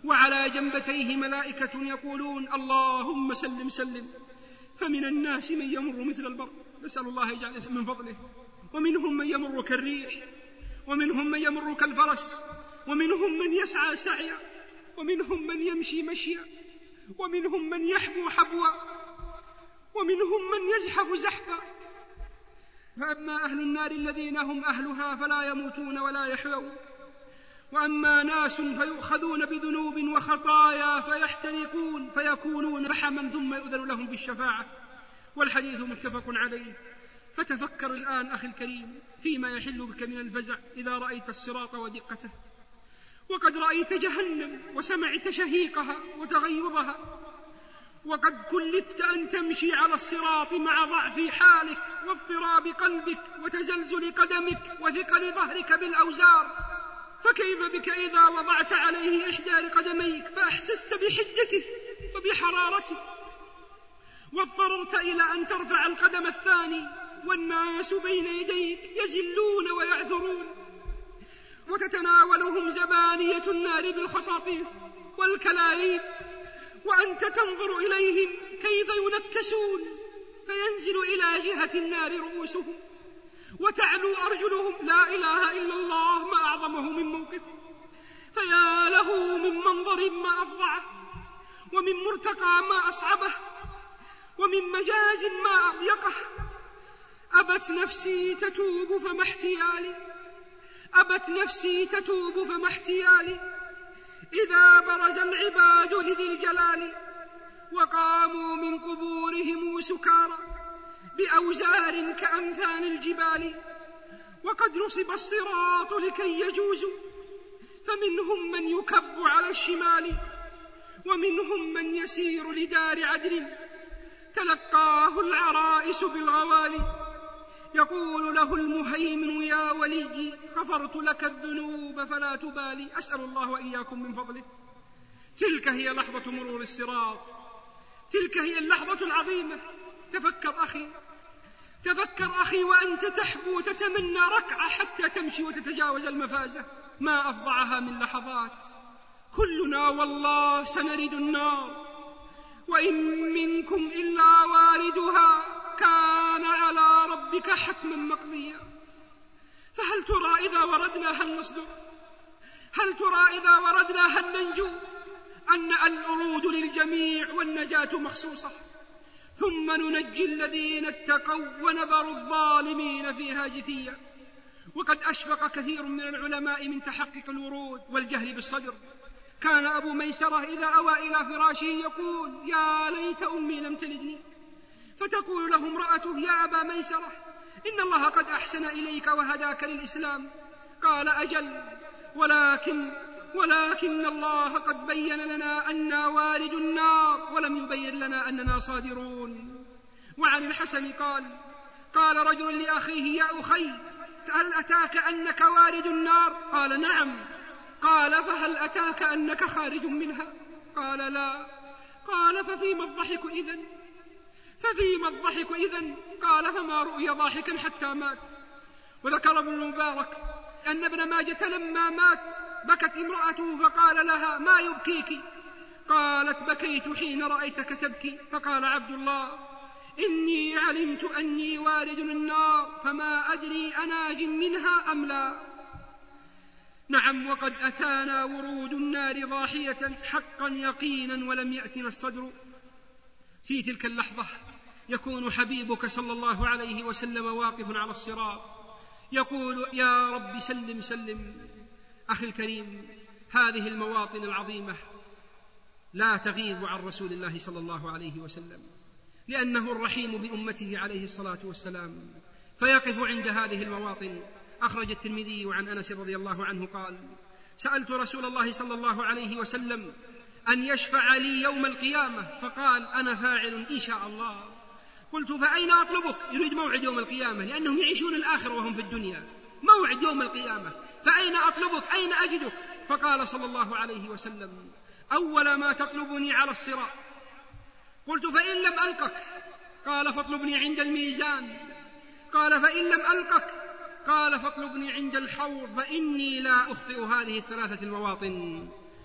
[SPEAKER 2] وعلى جنبتيه ملائكة يقولون اللهم سلم سلم، فمن الناس من يمر مثل البرق، نسأل الله يجعل من فضله، ومنهم من يمر كالريح، ومنهم من يمر كالفرس، ومنهم من يسعى سعيا، ومنهم من يمشي مشيا، ومنهم من يحبو حبوا، ومنهم من يزحف زحفا. فأما أهل النار الذين هم أهلها فلا يموتون ولا يحيون، وأما ناس فيؤخذون بذنوب وخطايا فيحترقون فيكونون رحما ثم يؤذن لهم بالشفاعة. والحديث متفق عليه. فتفكر الآن أخي الكريم فيما يحل بك من الفزع إذا رأيت الصراط ودقته، وقد رأيت جهنم وسمعت شهيقها وتغيظها، وقد كلفت أن تمشي على الصراط مع ضعف حالك واضطراب قلبك وتزلزل قدمك وثقل ظهرك بالأوزار، فكيف بك إذا وضعت عليه إحدى قدميك فأحسست بحدته وبحرارته، واضطررت إلى أن ترفع القدم الثاني والناس بين يديك يزلون ويعثرون، وتتناولهم زبانية النار بالخطاطيف والكلاليب، وأنت تنظر إليهم كيف ينكسون، فينزل إلى جهة النار رؤوسهم وتعلو أرجلهم. لا إله إلا الله، ما أعظمه من موقف. فيا له من منظر ما أفظعه، ومن مرتقى ما أصعبه، ومن مجاز ما أضيقه. أبت نفسي تتوب فما احتيالي، أبت نفسي تتوب فما احتيالي، إذا برز العباد لذي الجلال وقاموا من قبورهم سكارى بأوزار كأمثال الجبال، وقد نصب الصراط لكي يجوزوا، فمنهم من يكب على الشمال، ومنهم من يسير لدار عدل تلقاه العرائس بالغوالي، يقول له المهيمن يا ولي غفرت لك الذنوب فلا تبالي. أسأل الله وإياكم من فضله. تلك هي لحظة مرور الصراط، تلك هي اللحظة العظيمة. تفكر أخي، تفكر أخي وأنت تحبو تتمنى ركعة حتى تمشي وتتجاوز المفازة، ما أفظعها من لحظات. كلنا والله سنرد النار، وإن منكم إلا واردها كان على ربك حتما مقضيا. فهل ترى إذا وردنا هل نصدق؟ هل ترى إذا وردنا هل ننجو؟ أن الورود للجميع والنجاة مخصوصة، ثم ننجي الذين اتقوا ونذر الظالمين فيها جثيا. وقد أشفق كثير من العلماء من تحقق الورود والجهل بالصدر. كان أبو ميسرة إذا أوى إلى فراشه يقول يا ليت أمي لم تلدني، فتقول له امرأته يا أبا ميسرة إن الله قد أحسن إليك وهداك للإسلام. قال أجل، ولكن الله قد بين لنا أننا وارد النار ولم يبين لنا أننا صادرون. وعن الحسن قال رجل لأخيه يا أخي هل أتاك أنك وارد النار؟ قال نعم. قال فهل أتاك أنك خارج منها؟ قال لا. قال ففيما الضحك إذن؟ ففيما الضحك إذن؟ قال فما رؤي ضاحكا حتى مات. وذكر ابن المبارك أن ابن ماجة لما مات بكت امرأته فقال لها ما يبكيك؟ قالت بكيت حين رأيتك تبكي. فقال عبد الله إني علمت أني وارد النار فما أدري أناج منها أم لا. نعم، وقد أتانا ورود النار ضاحية حقا يقينا ولم يأتنا الصدر. في تلك اللحظة يكون حبيبك صلى الله عليه وسلم واقف على الصراط يقول يا رب سلم سلم. أخي الكريم، هذه المواطن العظيمة لا تغيب عن رسول الله صلى الله عليه وسلم، لأنه الرحيم بأمته عليه الصلاة والسلام، فيقف عند هذه المواطن. أخرج الترمذي عن أنس رضي الله عنه قال سألت رسول الله صلى الله عليه وسلم أن يشفع لي يوم القيامة، فقال أنا فاعل إن شاء الله. قلت فأين أطلبك؟ يريد موعد يوم القيامة، لأنهم يعيشون الآخرة وهم في الدنيا، موعد يوم القيامة، فأين أطلبك؟ أين أجدك؟ فقال صلى الله عليه وسلم أول ما تطلبني على الصراط. قلت فإن لم ألقك؟ قال فاطلبني عند الميزان. قال فإن لم ألقك؟ قال فاطلبني عند الحوض، فإني لا أخطئ هذه الثلاثة المواطن.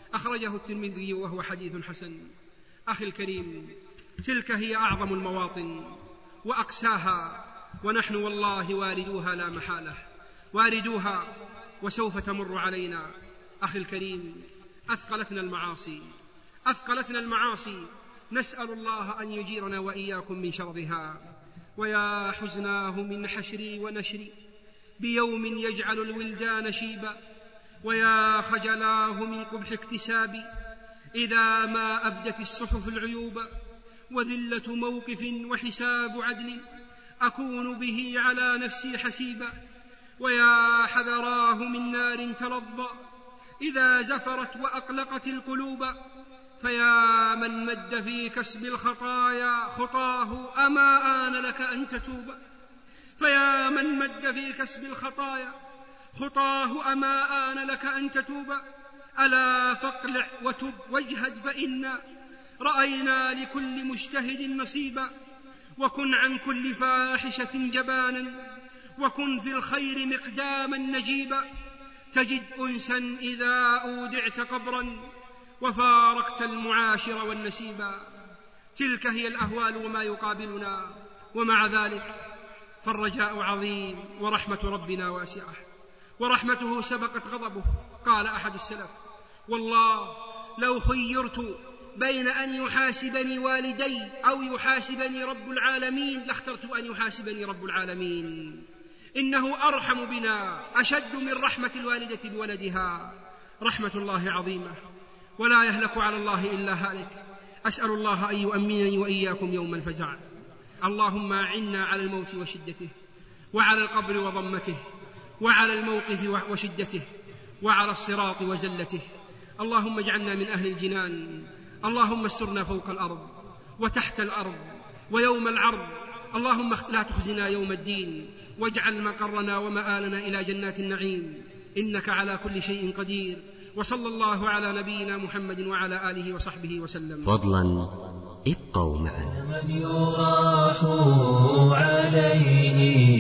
[SPEAKER 2] أخرجه الترمذي وهو حديث حسن. أخي الكريم، تلك هي أعظم المواطن وأقساها، ونحن والله واردوها لا محالة، واردوها وسوف تمر علينا. أخي الكريم، أثقلتنا المعاصي، نسأل الله أن يجيرنا وإياكم من شرها. ويا حزناه من حشري ونشري بيوم يجعل الولدان شيبا، ويا خجلاه من قبح اكتسابي إذا ما أبدت الصحف العيوب، وذلة موقف وحساب عدل أكون به على نفسي حسيبا. ويا حذراه من نار تلظى إذا زفرت وأقلقت القلوب، فيا من مد في كسب الخطايا خطاه أما آن لك أن تتوب. فيا من مد في كسب الخطايا خطاه أما آن لك أن تتوب. ألا فاقلع وتب واجهد، فإنا رأينا لكل مجتهد نصيبا. وكن عن كل فاحشة جبانا، وكن في الخير مقداما نجيبا. تجد أنسا إذا أودعت قبرا، وفارقت المعاشر والنسيبا. تلك هي الأهوال وما يقابلنا، ومع ذلك فالرجاء عظيم، ورحمة ربنا واسعة، ورحمته سبقت غضبه. قال أحد السلف: والله لو خيرت بين أن يحاسبني والدي أو يحاسبني رب العالمين لاخترت أن يحاسبني رب العالمين. إنه أرحم بنا أشد من رحمة الوالدة بولدها. رحمة الله عظيمة، ولا يهلك على الله إلا هالك. أسأل الله أن يؤمنني وإياكم يوم الفزع. اللهم أعنا على الموت وشدته، وعلى القبر وضمته، وعلى الموقف وشدته، وعلى الصراط وزلته. اللهم اجعلنا من أهل الجنان. اللهم استرنا فوق الأرض وتحت الأرض ويوم العرض. اللهم لا تخزنا يوم الدين، واجعل مقرنا ومآلنا إلى جنات النعيم، إنك على كل شيء قدير. وصلى الله على نبينا محمد وعلى آله وصحبه وسلم.
[SPEAKER 3] فضلا ابقوا معنا.
[SPEAKER 4] من يراح عليه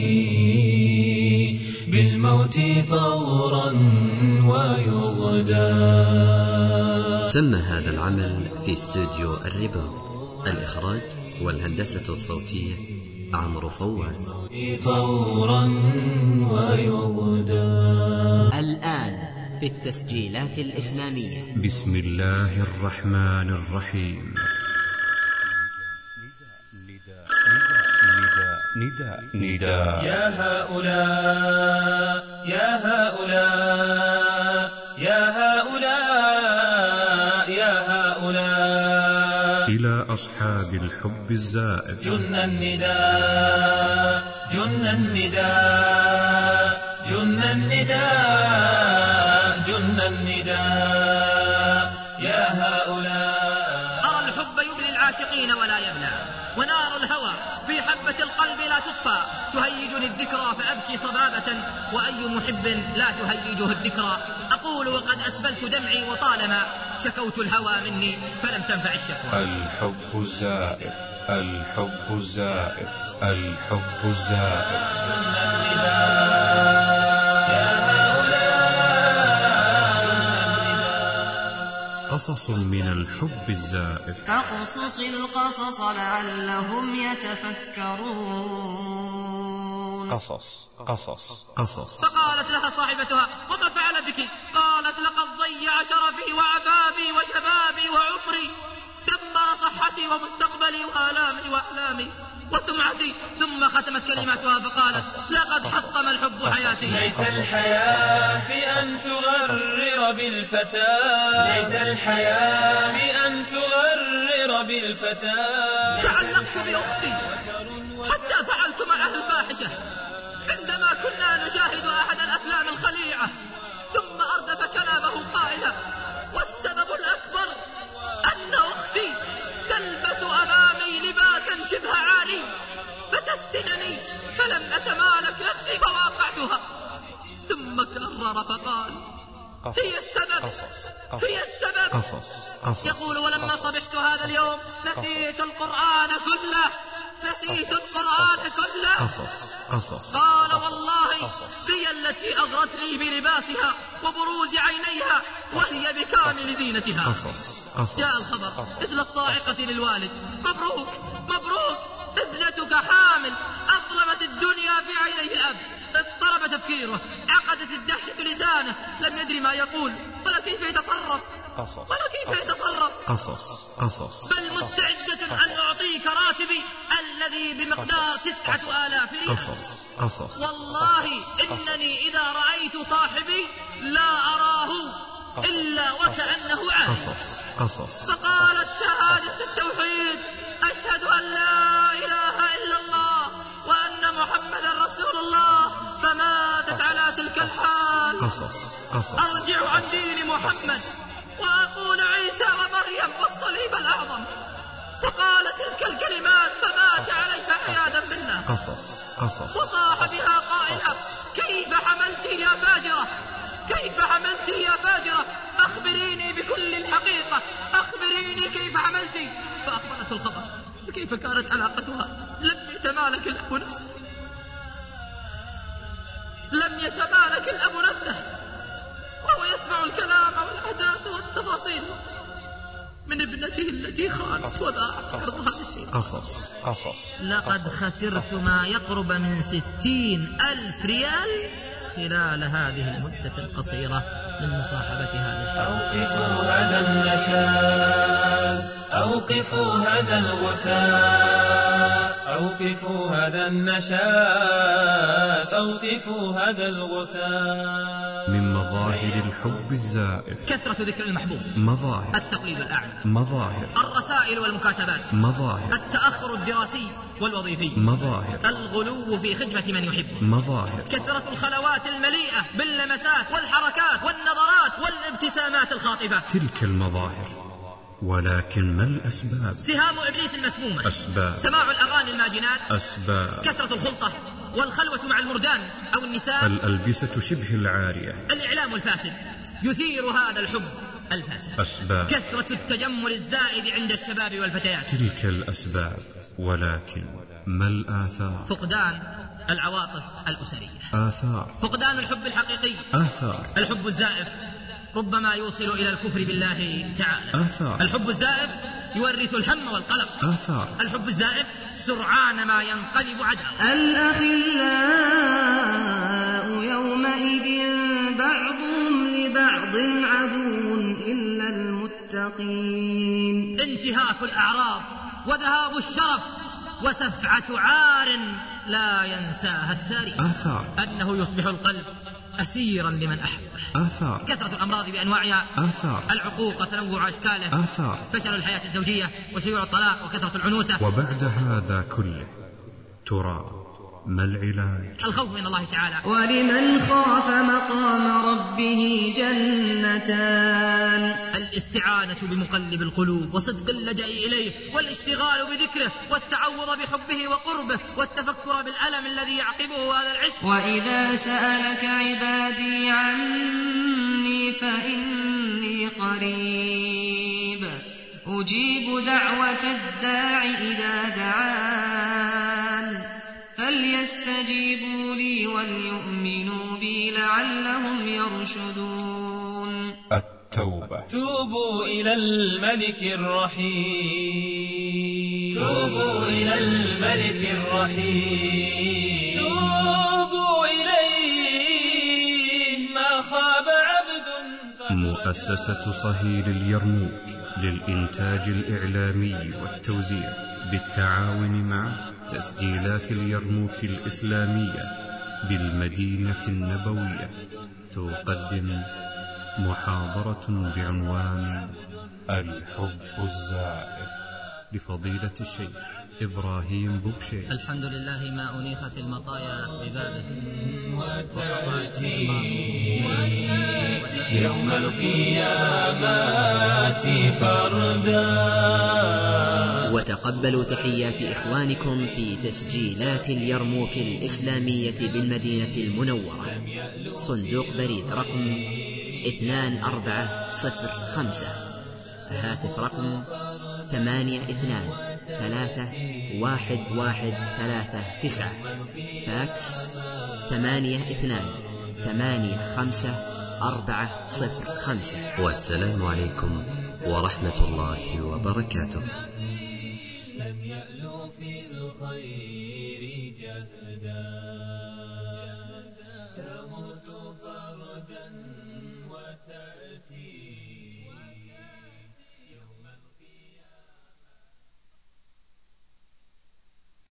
[SPEAKER 4] بالموت طورا ويغدى.
[SPEAKER 3] تم هذا العمل في استوديو الرباط. الإخراج والهندسة الصوتية عمرو فواز.
[SPEAKER 4] طورا ويغدى.
[SPEAKER 1] الآن في التسجيلات الإسلامية.
[SPEAKER 6] بسم الله الرحمن الرحيم. نداء
[SPEAKER 4] يا هؤلاء يا هؤلاء يا هؤلاء يا هؤلاء
[SPEAKER 6] إلى أصحاب الحب الزائف.
[SPEAKER 4] جن النداء جن النداء جن النداء جن النداء يا هؤلاء.
[SPEAKER 7] أرى الحب يبلي العاشقين ولا يبلى، ونار الهوى في حبة القلب لا تطفى. تهيجني الذكرى فأبكي صبابة، وأي محب لا تهيجه الذكرى. أقول وقد أسبلت دمعي، وطالما شكوت الهوى مني فلم تنفع الشكوى.
[SPEAKER 6] الحب الزائف الحب الزائف الحب الزائف.
[SPEAKER 4] جن النداء يا هؤلاء جن النداء.
[SPEAKER 6] قصص من الحب الزائف.
[SPEAKER 5] فاقصص القصص لعلهم يتفكرون.
[SPEAKER 6] قصص قصص قصص.
[SPEAKER 7] فقالت لها صاحبتها: وما فعل بك؟ قالت: لقد ضيع شرفي وعفافي وشبابي وعمري، دمر صحتي ومستقبلي وآلامي وأحلامي وسمعتي. ثم ختمت كلماتها فقالت: لقد حطم الحب حياتي.
[SPEAKER 4] ليس الحياة في أن تغرر بالفتى، ليس الحياة في أن تغرر بالفتى.
[SPEAKER 7] تعلقت بأختي حتى فعلت معها الفاحشة عندما كنا نشاهد أحد الأفلام الخليعة. ثم أردف كلامه قائلا: والسبب الأكبر أن أختي تلبس أمامي لباسا شبه عاري فتفتنني، فلم أتمالك نفسي فواقعتها. ثم كرر فقال: هي السبب هي السبب.
[SPEAKER 6] قصص.
[SPEAKER 7] يقول: ولما صبحت هذا اليوم نسيت القرآن كله نسيت القرآن كله.
[SPEAKER 6] قصص.
[SPEAKER 7] قال والله هي التي أغرتني بلباسها وبروز عينيها وهي بكامل زينتها. جاء الخبر مثل الصاعقة للوالد: مبروك مبروك، ابنتك حامل. أظلمت الدنيا في عينيه الأب، اضطرب تفكيره، عقدت الدهشة لسانه، لم يدري ما يقول ولا كيف يتصرف.
[SPEAKER 6] قصص.
[SPEAKER 7] بل مستعدة أن أعطيك راتبي الذي بمقدار 9,000 ريال. والله إنني إذا رأيت صاحبي لا أراه إلا وكأنه عاش. فقالت: شهادة التوحيد، أشهد أن لا إله إلا الله وأن محمدا رسول الله. فماتت على تلك الحال. أرجع عن دين محمد وأقول عيسى ومريم والصليب الأعظم. فقال تلك الكلمات فمات عليها عياذا بالله. وصاح بها قائلا: كيف حملت يا فاجرة، كيف حملت يا فاجرة، أخبريني بكل الحقيقة، أخبريني كيف حملت. فأخبرت الخبر كيف كانت علاقتها. لم يتمالك الأب نفسه، لم يتمالك الأب نفسه وهو يسمع الكلام والأحداث والتفاصيل من ابنته التي خانت وذاعت عرضها بالشيء.
[SPEAKER 6] قصص.
[SPEAKER 7] لقد خسرت ما يقرب من 60,000 ريال خلال هذه المدة القصيرة من مصاحبة هذا الشاب.
[SPEAKER 4] أوقفوا هذا النشاز، أوقفوا هذا الغثاء، أوقفوا هذا النشاز، أوقفوا هذا الغثاء.
[SPEAKER 6] من مظاهر الحب الزائف
[SPEAKER 7] كثرة ذكر المحبوب،
[SPEAKER 6] مظاهر
[SPEAKER 7] التقليد الأعلى،
[SPEAKER 6] مظاهر
[SPEAKER 7] الرسائل والمكاتبات،
[SPEAKER 6] مظاهر
[SPEAKER 7] التأخر الدراسي والوظيفي،
[SPEAKER 6] مظاهر
[SPEAKER 7] الغلو في خدمة من يحب،
[SPEAKER 6] مظاهر
[SPEAKER 7] كثرة الخلوات المليئة باللمسات والحركات والنظرات والابتسامات الخاطفة.
[SPEAKER 6] تلك المظاهر. ولكن ما الأسباب؟
[SPEAKER 7] سهام إبليس المسمومة،
[SPEAKER 6] أسباب.
[SPEAKER 7] سماع الأغاني الماجنات،
[SPEAKER 6] أسباب.
[SPEAKER 7] كثرة الخلطة والخلوة مع المردان أو النساء،
[SPEAKER 6] الألبسة شبه العارية،
[SPEAKER 7] الإعلام الفاسد يثير هذا الحب الفاسد،
[SPEAKER 6] أسباب.
[SPEAKER 7] كثرة التجمل الزائد عند الشباب والفتيات.
[SPEAKER 6] تلك الأسباب. ولكن ما الآثار؟
[SPEAKER 7] فقدان العواطف الأسرية،
[SPEAKER 6] آثار.
[SPEAKER 7] فقدان الحب الحقيقي،
[SPEAKER 6] آثار.
[SPEAKER 7] الحب الزائف ربما يوصل إلى الكفر بالله تعالى.
[SPEAKER 6] آثار.
[SPEAKER 7] الحب الزائف يورث الهم والقلق.
[SPEAKER 6] آثار.
[SPEAKER 7] الحب الزائف سرعان ما ينقلب عداوة.
[SPEAKER 5] الأخلاء يومئذ بعضهم لبعض عدو إلا المتقين.
[SPEAKER 7] انتهاك الأعراض وذهاب الشرف وسفعة عار لا ينساها التاريخ.
[SPEAKER 6] آثار.
[SPEAKER 7] أنه يصبح القلب أسيرا لمن أحبه.
[SPEAKER 6] آثار.
[SPEAKER 7] كثرة الأمراض بأنواعها.
[SPEAKER 6] آثار.
[SPEAKER 7] العقوق وتنوع أشكاله.
[SPEAKER 6] آثار.
[SPEAKER 7] فشل الحياة الزوجية وشيوع الطلاق وكثرة العنوسة.
[SPEAKER 6] وبعد هذا كله ترى ما العلاج؟
[SPEAKER 7] الخوف من الله تعالى.
[SPEAKER 5] ولمن خاف مقام ربه جنتان.
[SPEAKER 7] الاستعانة بمقلب القلوب وصدق اللجأ إليه والاشتغال بذكره والتعوض بحبه وقربه والتفكر بالألم الذي يعقبه هذا العشق.
[SPEAKER 5] وإذا سألك عبادي عني فإني قريب أجيب دعوة الداع إذا دعان فليستجيبوا لي وليؤمنوا بي لعلهم يرشدون.
[SPEAKER 6] التوبة.
[SPEAKER 4] توبوا إلى الملك الرحيم، توبوا إلى الملك الرحيم، توبوا إليه ما خاب عبد.
[SPEAKER 6] مؤسسة صهيل اليرموك للإنتاج الإعلامي والتوزيع بالتعاون مع تسجيلات اليرموك الإسلامية بالمدينة النبوية تقدم محاضرة بعنوان الحب الزائف لفضيلة الشيخ إبراهيم بوبشي.
[SPEAKER 7] الحمد لله ما أنيخت المطايا ببابه
[SPEAKER 4] وتأتي يوم القيامة فردا.
[SPEAKER 1] وتقبلوا تحيات إخوانكم في تسجيلات اليرموك الإسلامية بالمدينة المنورة. صندوق بريد رقم 2405، هاتف رقم 82311339. فاكس 82850405.
[SPEAKER 3] والسلام عليكم ورحمة الله وبركاته.
[SPEAKER 4] لم يألو في الخير